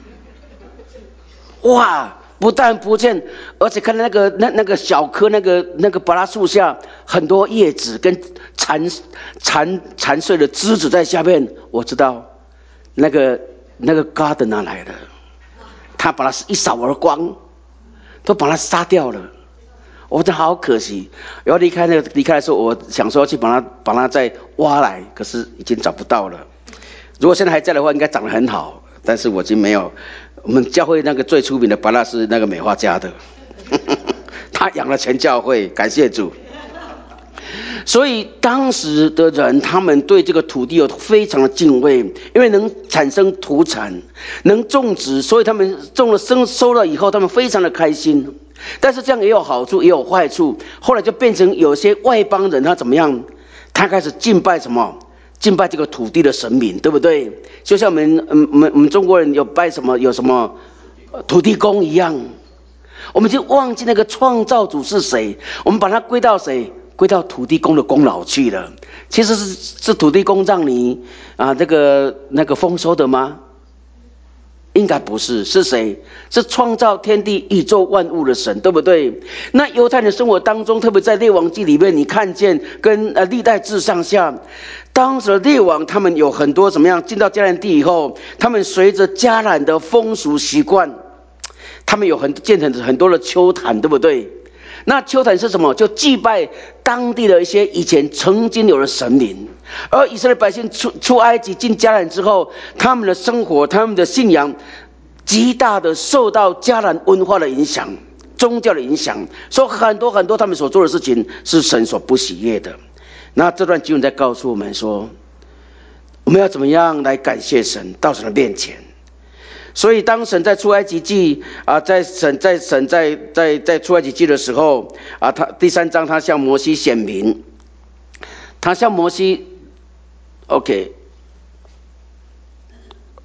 哇！不但不见，而且看那个那那个小棵那个那个芭乐树下很多叶子跟残残残碎的枝子在下面，我知道那个那个 garden 哪来的？他把它一扫而光，都把它杀掉了。我觉得好可惜。然后离开那个离开的时候，我想说去把它把它再挖来，可是已经找不到了。如果现在还在的话，应该长得很好，但是我已经没有。我们教会那个最出名的芭乐是那个美花家的，他养了全教会，感谢主。所以当时的人，他们对这个土地有非常的敬畏，因为能产生土产，能种植，所以他们种了生收了以后，他们非常的开心。但是这样也有好处，也有坏处。后来就变成有些外邦人，他怎么样？他开始敬拜什么？敬拜这个土地的神明，对不对？就像我们嗯我们我们中国人有拜什么有什么土地公一样，我们就忘记那个创造主是谁，我们把它归到谁？归到土地公的功劳去了。其实是是土地公让你啊这个那个丰收的吗？应该不是，是谁？是创造天地宇宙万物的神，对不对？那犹太人的生活当中，特别在列王记里面，你看见跟呃历代志上下，当时的列王他们有很多怎么样？进到迦南地以后，他们随着迦南的风俗习惯，他们有很建成很多的丘坛，对不对？那丘坛是什么？就祭拜当地的一些以前曾经有的神明。而以色列百姓出出埃及进迦南之后，他们的生活、他们的信仰，极大的受到迦南文化的影响、宗教的影响，所以很多很多他们所做的事情是神所不喜悦的。那这段经文在告诉我们说，我们要怎么样来感谢神，到神的面前。所以当神在出埃及记啊，在神在神在在在出埃及记的时候啊，他第三章他向摩西显明，他向摩西 ，OK，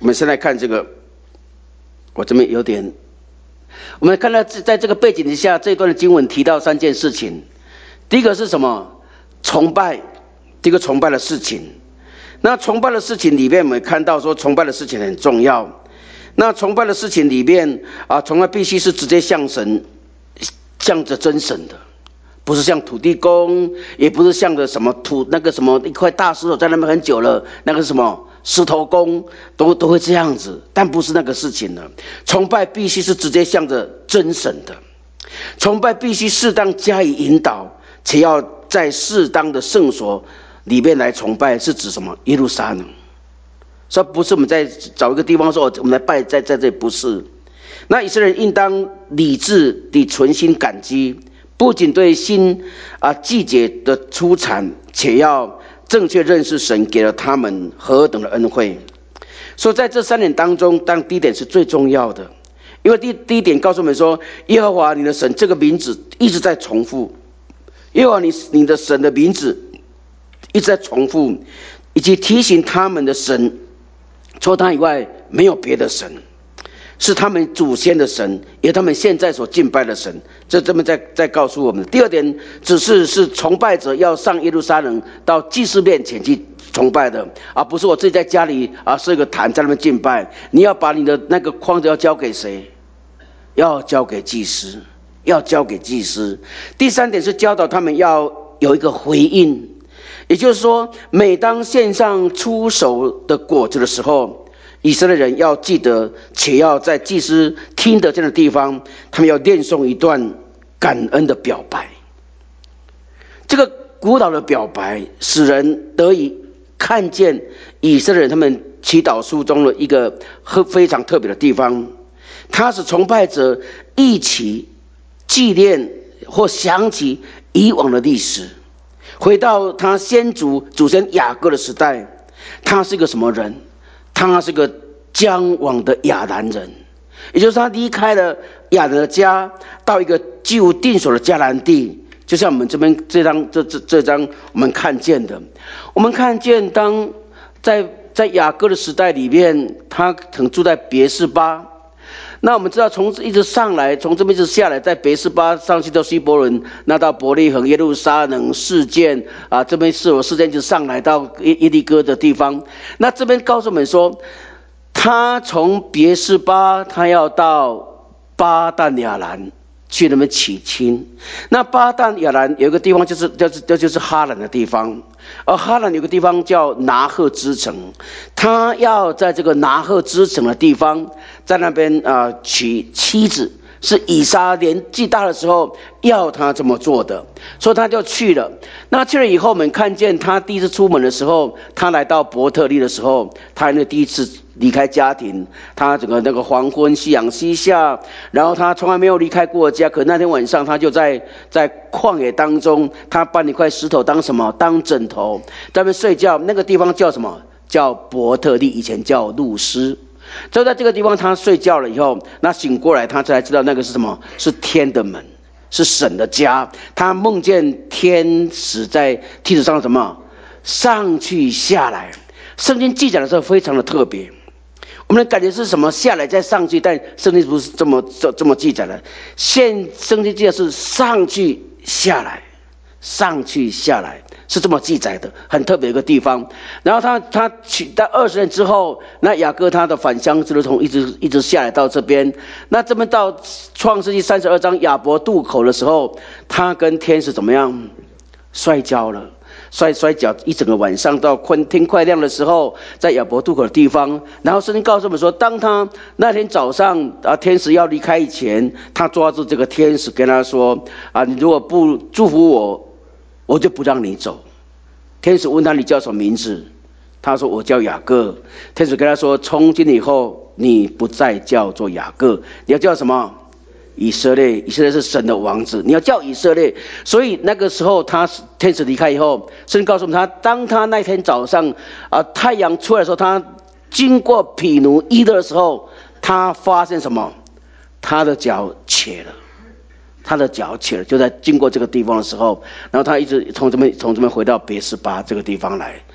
我们先来看这个，我这边有点，我们看到在这个背景之下，这一段的经文提到三件事情。第一个是什么？崇拜，第一个崇拜的事情。那崇拜的事情里面，我们看到说崇拜的事情很重要。那崇拜的事情里面啊，崇拜必须是直接向神，向着真神的，不是像土地公，也不是向着什么土那个什么一块大石头在那边很久了，那个是什么石头公，都都会这样子，但不是那个事情了。崇拜必须是直接向着真神的，崇拜必须适当加以引导，且要在适当的圣所里面来崇拜，是指什么？耶路撒冷。所以不是我们在找一个地方说我们来拜，在在这里不是。那以色列人应当理智地存心感激，不仅对新啊季节的出产，且要正确认识神给了他们何等的恩惠。所以在这三点当中，当第一点是最重要的，因为第第一点告诉我们说，耶和华你的神这个名字一直在重复，耶和华你你的神的名字一直在重复，以及提醒他们的神，除了他以外没有别的神，是他们祖先的神，也是他们现在所敬拜的神。这这么在在告诉我们。第二点，只是是崇拜者要上耶路撒冷到祭司面前去崇拜的，而不是我自己在家里啊设一个坛在那边敬拜。你要把你的那个筐子要交给谁？要交给祭司，要交给祭司。第三点是教导他们要有一个回应，也就是说，每当献上出手的果子的时候，以色列人要记得，且要在祭司听得见的地方，他们要念诵一段感恩的表白。这个古老的表白，使人得以看见以色列人他们祈祷书中的一个非常特别的地方，它使崇拜者一起纪念或想起以往的历史，回到他先祖祖先雅各的时代，他是一个什么人？他是个将往的亚兰人，也就是他离开了亚兰的家，到一个居无定所的迦南地，就像我们这边这张这这这张我们看见的，我们看见当在在雅各的时代里面，他曾住在别是巴。那我们知道，从一直上来，从这边一直下来，在别是巴上去到希伯伦，那到伯利恒、耶路撒冷、示剑啊，这边是有示剑，就上来到耶耶利哥的地方。那这边告诉我们说，他从别是巴，他要到巴旦亚兰去那边起亲。那巴旦亚兰有一个地方，就是就是这就是哈兰的地方，而哈兰有个地方叫拿鹤之城，他要在这个拿鹤之城的地方，在那边啊、呃、娶妻子，是以撒年纪大的时候要他这么做的，所以他就去了。那去了以后，我们看见他第一次出门的时候，他来到伯特利的时候，他那第一次离开家庭，他整个那个黄昏夕阳西下，然后他从来没有离开过家，可那天晚上他就在在旷野当中，他搬一块石头当什么？当枕头，在那边睡觉。那个地方叫什么？叫伯特利，以前叫路斯。就在这个地方，他睡觉了以后，那醒过来，他才知道那个是什么？是天的门，是神的家。他梦见天使在梯子上什么上去下来。圣经记载的时候非常的特别，我们的感觉是什么？下来再上去，但圣经不是这么这这么记载的。现圣经记载是上去下来，上去下来。是这么记载的，很特别的一个地方。然后他他取到二十年之后，那雅各他的返乡之路从一直一直下来到这边。那这边到创世纪三十二章亚伯渡口的时候，他跟天使怎么样摔跤了？摔摔跤一整个晚上，到天天快亮的时候，在亚伯渡口的地方。然后圣经告诉我们说，当他那天早上啊，天使要离开以前，他抓住这个天使跟他说啊，你如果不祝福我，我就不让你走。天使问他，你叫什么名字？他说，我叫雅各。天使跟他说，从今以后你不再叫做雅各，你要叫什么？以色列。以色列是神的王子，你要叫以色列。所以那个时候他天使离开以后，圣经告诉我们，他当他那天早上啊太阳出来的时候，他经过毗努伊勒的时候，他发现什么？他的脚瘸了。他的脚瘸了，就在经过这个地方的时候，然后他一直从这边从这边回到别是巴这个地方来。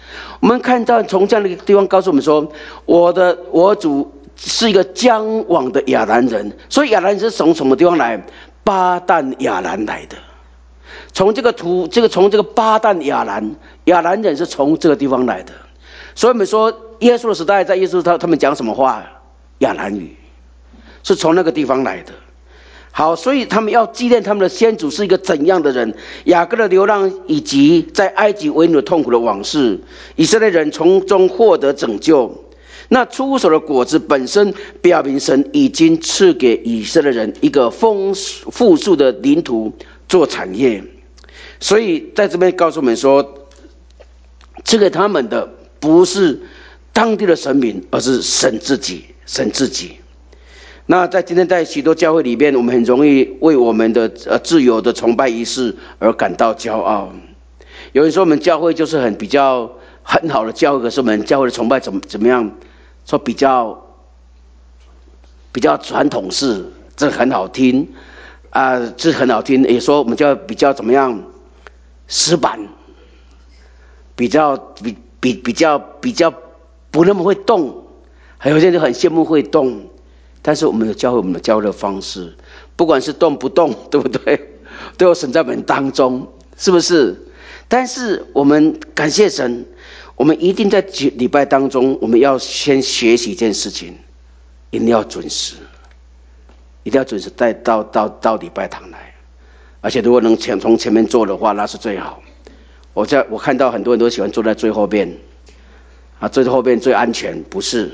我们看到从这样的一个地方告诉我们说，我的我主是一个将往的亚兰人，所以亚兰人是从什么地方来？巴旦亚兰来的。从这个图，这个从这个巴旦亚兰，亚兰人是从这个地方来的。所以我们说，耶稣的时代，在耶稣他他们讲什么话？亚兰语，是从那个地方来的。好，所以他们要纪念他们的先祖是一个怎样的人，雅各的流浪以及在埃及为奴的痛苦的往事，以色列人从中获得拯救。那出手的果子本身表明神已经赐给以色列人一个丰富庶的领土做产业，所以在这边告诉我们说，赐给他们的不是当地的神明，而是神自己，神自己。那在今天在许多教会里面，我们很容易为我们的呃自由的崇拜仪式而感到骄傲。有人说我们教会就是很比较很好的教会，可是我们教会的崇拜怎么怎么样？说比较比较传统式，这很好听啊、呃，这很好听。也说我们教会比较怎么样？死板，比较比比比较比较不那么会动。还有些人就很羡慕会动。但是我们有教会我们的教会的方式，不管是动不动，对不对？都有神在我们当中，是不是？但是我们感谢神，我们一定在礼拜当中，我们要先学习一件事情，一定要准时，一定要准时带到到到礼拜堂来。而且如果能前从前面坐的话，那是最好。我在我看到很多人都喜欢坐在最后边，啊，最后边最安全，不是？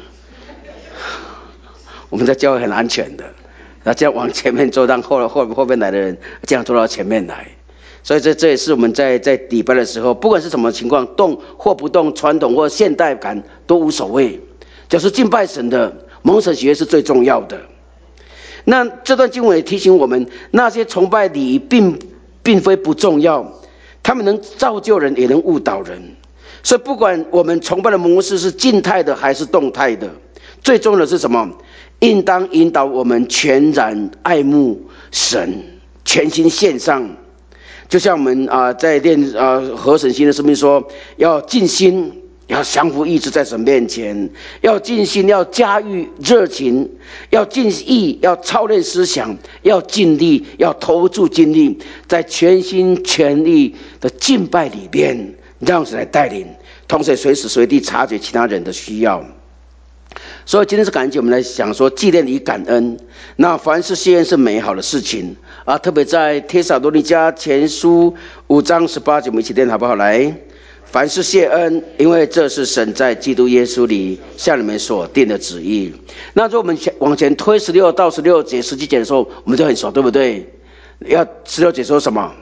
我们在教会很安全的，那这样往前面坐，让后后后面来的人这样坐到前面来，所以这这也是我们在在礼拜的时候，不管是什么情况，动或不动，传统或现代感都无所谓，就是敬拜神的蒙神喜悦是最重要的。那这段经文也提醒我们，那些崇拜礼仪并并非不重要，他们能造就人，也能误导人。所以不管我们崇拜的模式是静态的还是动态的，最重要的是什么？应当引导我们全然爱慕神，全心献上。就像我们啊、呃、在练啊合神心的生命说，要尽心，要降服意志在神面前，要尽心，要驾驭热情，要尽意，要操练思想，要尽力，要投注精力，在全心全力的敬拜里边，让神来带领，同时随时随地察觉其他人的需要。所以今天是感恩节，我们来想说纪念与感恩。那凡事谢恩是美好的事情啊，特别在帖撒罗尼迦前书五章十八节，我们一起念好不好？来，凡事谢恩，因为这是神在基督耶稣里向你们所定的旨意。那如果我们往前推十六到十六节、十七节的时候，我们就很熟，对不对？要十六节说什么？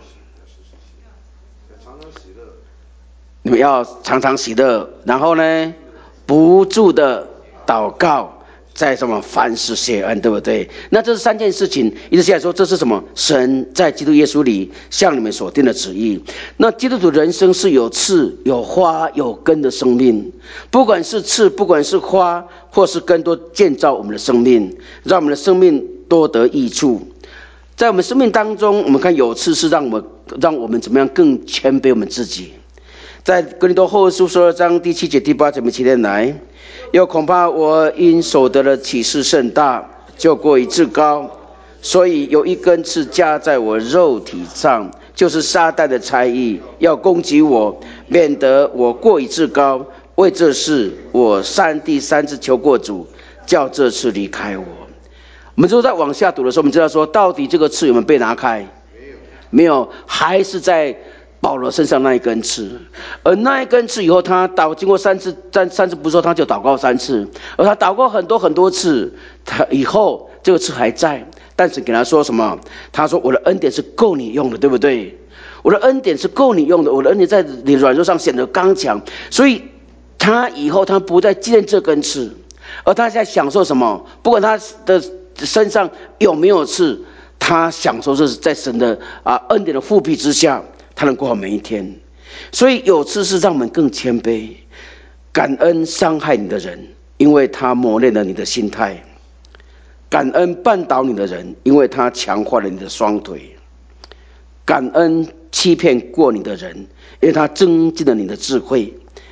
你们要常常喜乐，然后呢，不住的祷告，在什么凡事谢恩，对不对？那这是三件事情，一直下来说，这是什么？神在基督耶稣里向你们所定的旨意。那基督徒人生是有刺、有花、有根的生命，不管是刺，不管是花，或是根，都建造我们的生命，让我们的生命多得益处。在我们生命当中，我们看有刺是让我们让我们怎么样更谦卑我们自己。在哥林多后书十二章第七节、第八节，我们起念来。又恐怕我因所得的启示甚大，就过于自高，所以有一根刺加在我肉体上，就是撒旦的差役，要攻击我，免得我过于自高。为这事，我三第三次求过主，叫这次离开我。我们就在往下读的时候，我们知道说，到底这个刺有没有被拿开？没有，没有，还是在保罗身上那一根刺。而那一根刺以后，他祷经过三次，三三次不说，他就祷告三次。而他祷告很多很多次，他以后这个刺还在，但是给他说什么？他说：“我的恩典是够你用的，对不对？我的恩典是够你用的，我的恩典在你软弱上显得刚强。”所以他以后他不再纪念这根刺，而他在享受什么？不管他的身上有没有刺，他享受是在神的啊恩典的复辟之下，他能过好每一天。所以有刺是让我们更谦卑，感恩伤害你的人，因为他磨练了你的心态；感恩绊倒你的人，因为他强化了你的双腿；感恩欺骗过你的人，因为他增进了你的智慧；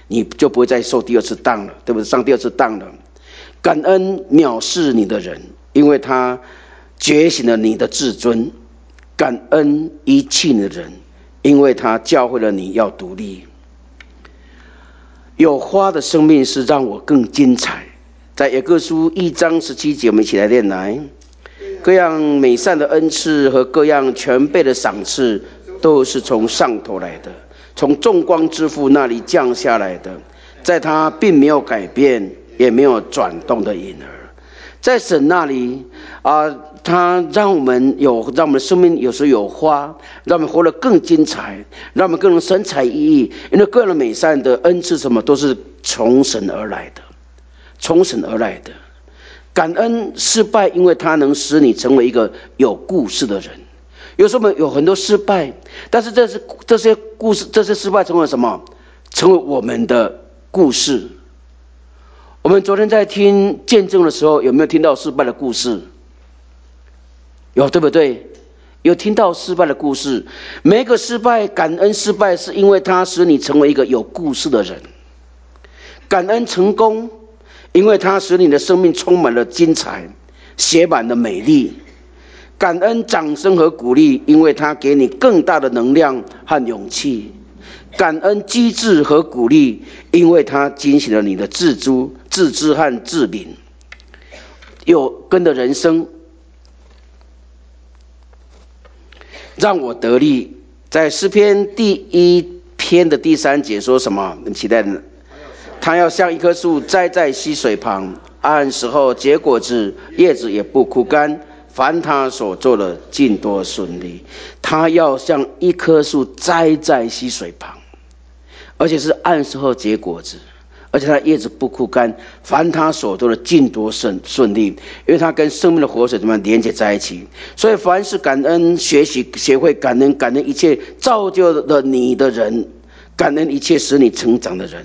你就不会再受第二次当了，对不对？上第二次当了。感恩藐视你的人，因为他觉醒了你的自尊；感恩遗弃你的人，因为他教会了你要独立。有花的生命是让我更精彩。在雅各书一章十七节，我们一起来念来。各样美善的恩赐和各样全备的赏赐，都是从上头来的，从众光之父那里降下来的，在他并没有改变，也没有转动的影儿。在神那里啊、呃，他让我们有，让我们的生命有时候有花，让我们活得更精彩，让我们更能神采奕奕。因为各样的美善的恩赐，什么都是从神而来的，从神而来的。感恩失败，因为它能使你成为一个有故事的人。有时候我们有很多失败，但是这是这些故事，这些失败成为什么？成为我们的故事。我们昨天在听见证的时候，有没有听到失败的故事？有，对不对？有听到失败的故事。每一个失败，感恩失败，是因为它使你成为一个有故事的人。感恩成功，因为它使你的生命充满了精彩，写满了美丽。感恩掌声和鼓励，因为它给你更大的能量和勇气。感恩机智和鼓励，因为它惊醒了你的自知、自知和自敏。有根的人生，让我得力。在诗篇第一篇的第三节说什么？很期待的。他要像一棵树栽在溪水旁，按时候结果子，叶子也不枯干，凡他所做的尽多顺利。他要像一棵树栽在溪水旁，而且是按时候结果子，而且它的叶子不枯干，凡他所做的尽多顺顺利。因为它跟生命的活水怎么样连接在一起。所以凡是感恩、学习学会感恩、感恩一切造就了你的人，感恩一切使你成长的人。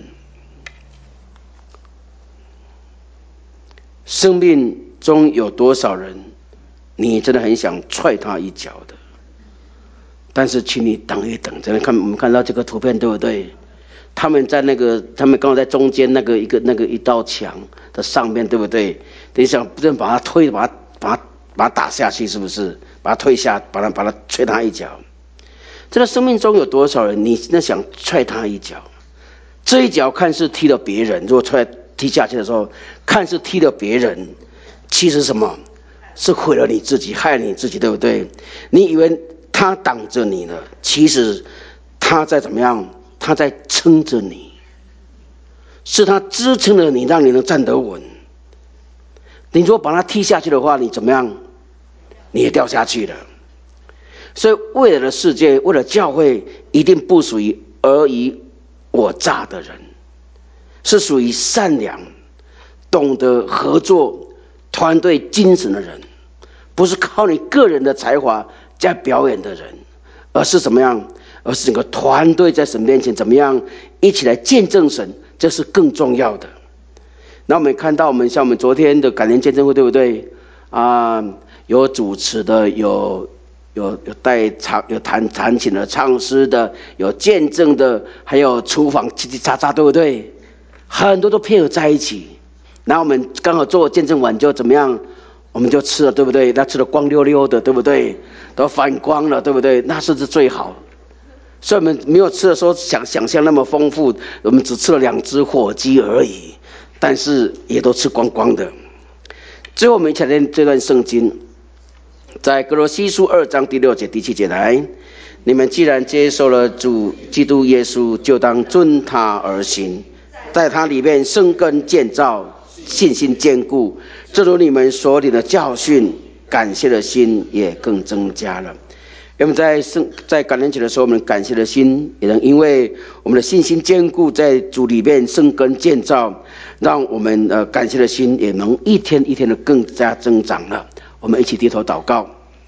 生命中有多少人，你真的很想踹他一脚的？但是请你等一等，真的看我们看到这个图片对不对？他们在那个，他们刚好在中间那个一个那个一道墙的上面，对不对？你想不能把他推，把他把他把他打下去，是不是？把他推下，把他把他踹他一脚。这个生命中有多少人，你真的想踹他一脚？这一脚看似踢了别人，如果踹踢下去的时候，看似踢了别人，其实什么？是毁了你自己，害了你自己，对不对？你以为他挡着你了，其实他在怎么样？他在撑着你，是他支撑着你，让你能站得稳。你如果把他踢下去的话，你怎么样？你也掉下去了。所以为了世界，为了教会，一定不属于尔虞我诈的人，是属于善良、懂得合作、团队精神的人，不是靠你个人的才华在表演的人，而是怎么样？而是整个团队在神面前怎么样一起来见证神，这是更重要的。那我们看到，我们像我们昨天的感恩见证会，对不对啊、呃？有主持的，有有有带唱，有弹弹琴的，唱诗的，有见证的，还有厨房叽叽喳喳，对不对？很多都配合在一起。然后我们刚好做见证完就怎么样？我们就吃了，对不对？那吃的光溜溜的，对不对？都反光了，对不对？那是最好。所以我们没有吃的时候想想象那么丰富，我们只吃了两只火鸡而已，但是也都吃光光的。最后我们一起来念这段圣经，在哥罗西书二章第六节第七节来，你们既然接受了主基督耶稣，就当遵他而行，在他里面生根建造，信心坚固，正如你们所领的教训，感谢的心也更增加了。因为在圣在感恩节的时候，我们感谢的心也能因为我们的信心坚固，在主里面生根建造，让我们呃感谢的心也能一天一天的更加增长了。我们一起低头祷告。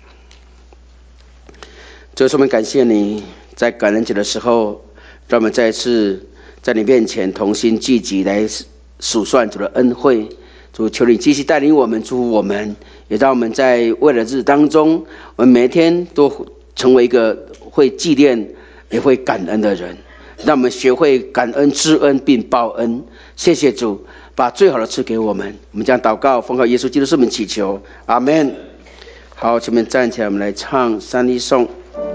主，我们感谢你，在感恩节的时候，让我们再次在你面前同心聚集来数算主的恩惠。主，求你继续带领我们，祝福我们，也让我们在未来日当中，我们每一天都成为一个会纪念也会感恩的人， 让我们学会感恩、知恩并报恩。谢谢主，把最好的赐给我们。我们将祷告，奉靠耶稣基督圣名祈求，阿们。好，前面站起来，我们来唱三一颂。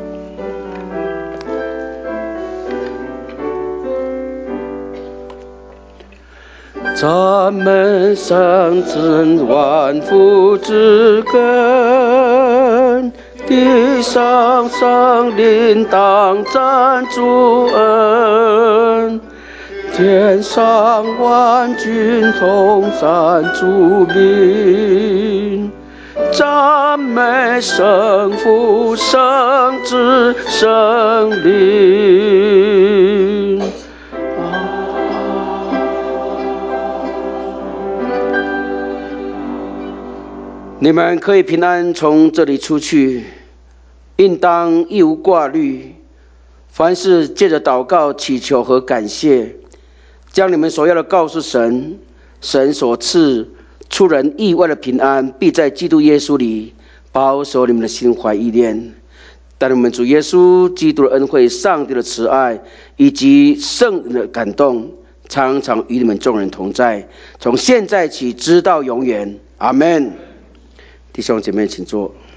赞美上真万福之根，地上生灵当赞主恩，天上万军同赞主名。赞美圣父、圣子、圣灵。你们可以平安从这里出去，应当一无挂虑，凡事借着祷告、祈求和感谢，将你们所要的告诉神。神所赐出人意外的平安，必在基督耶稣里保守你们的心怀意念。但我们主耶稣基督的恩惠、上帝的慈爱以及圣人的感动，常常与你们众人同在，从现在起直到永远。阿们。弟兄姐妹，请坐。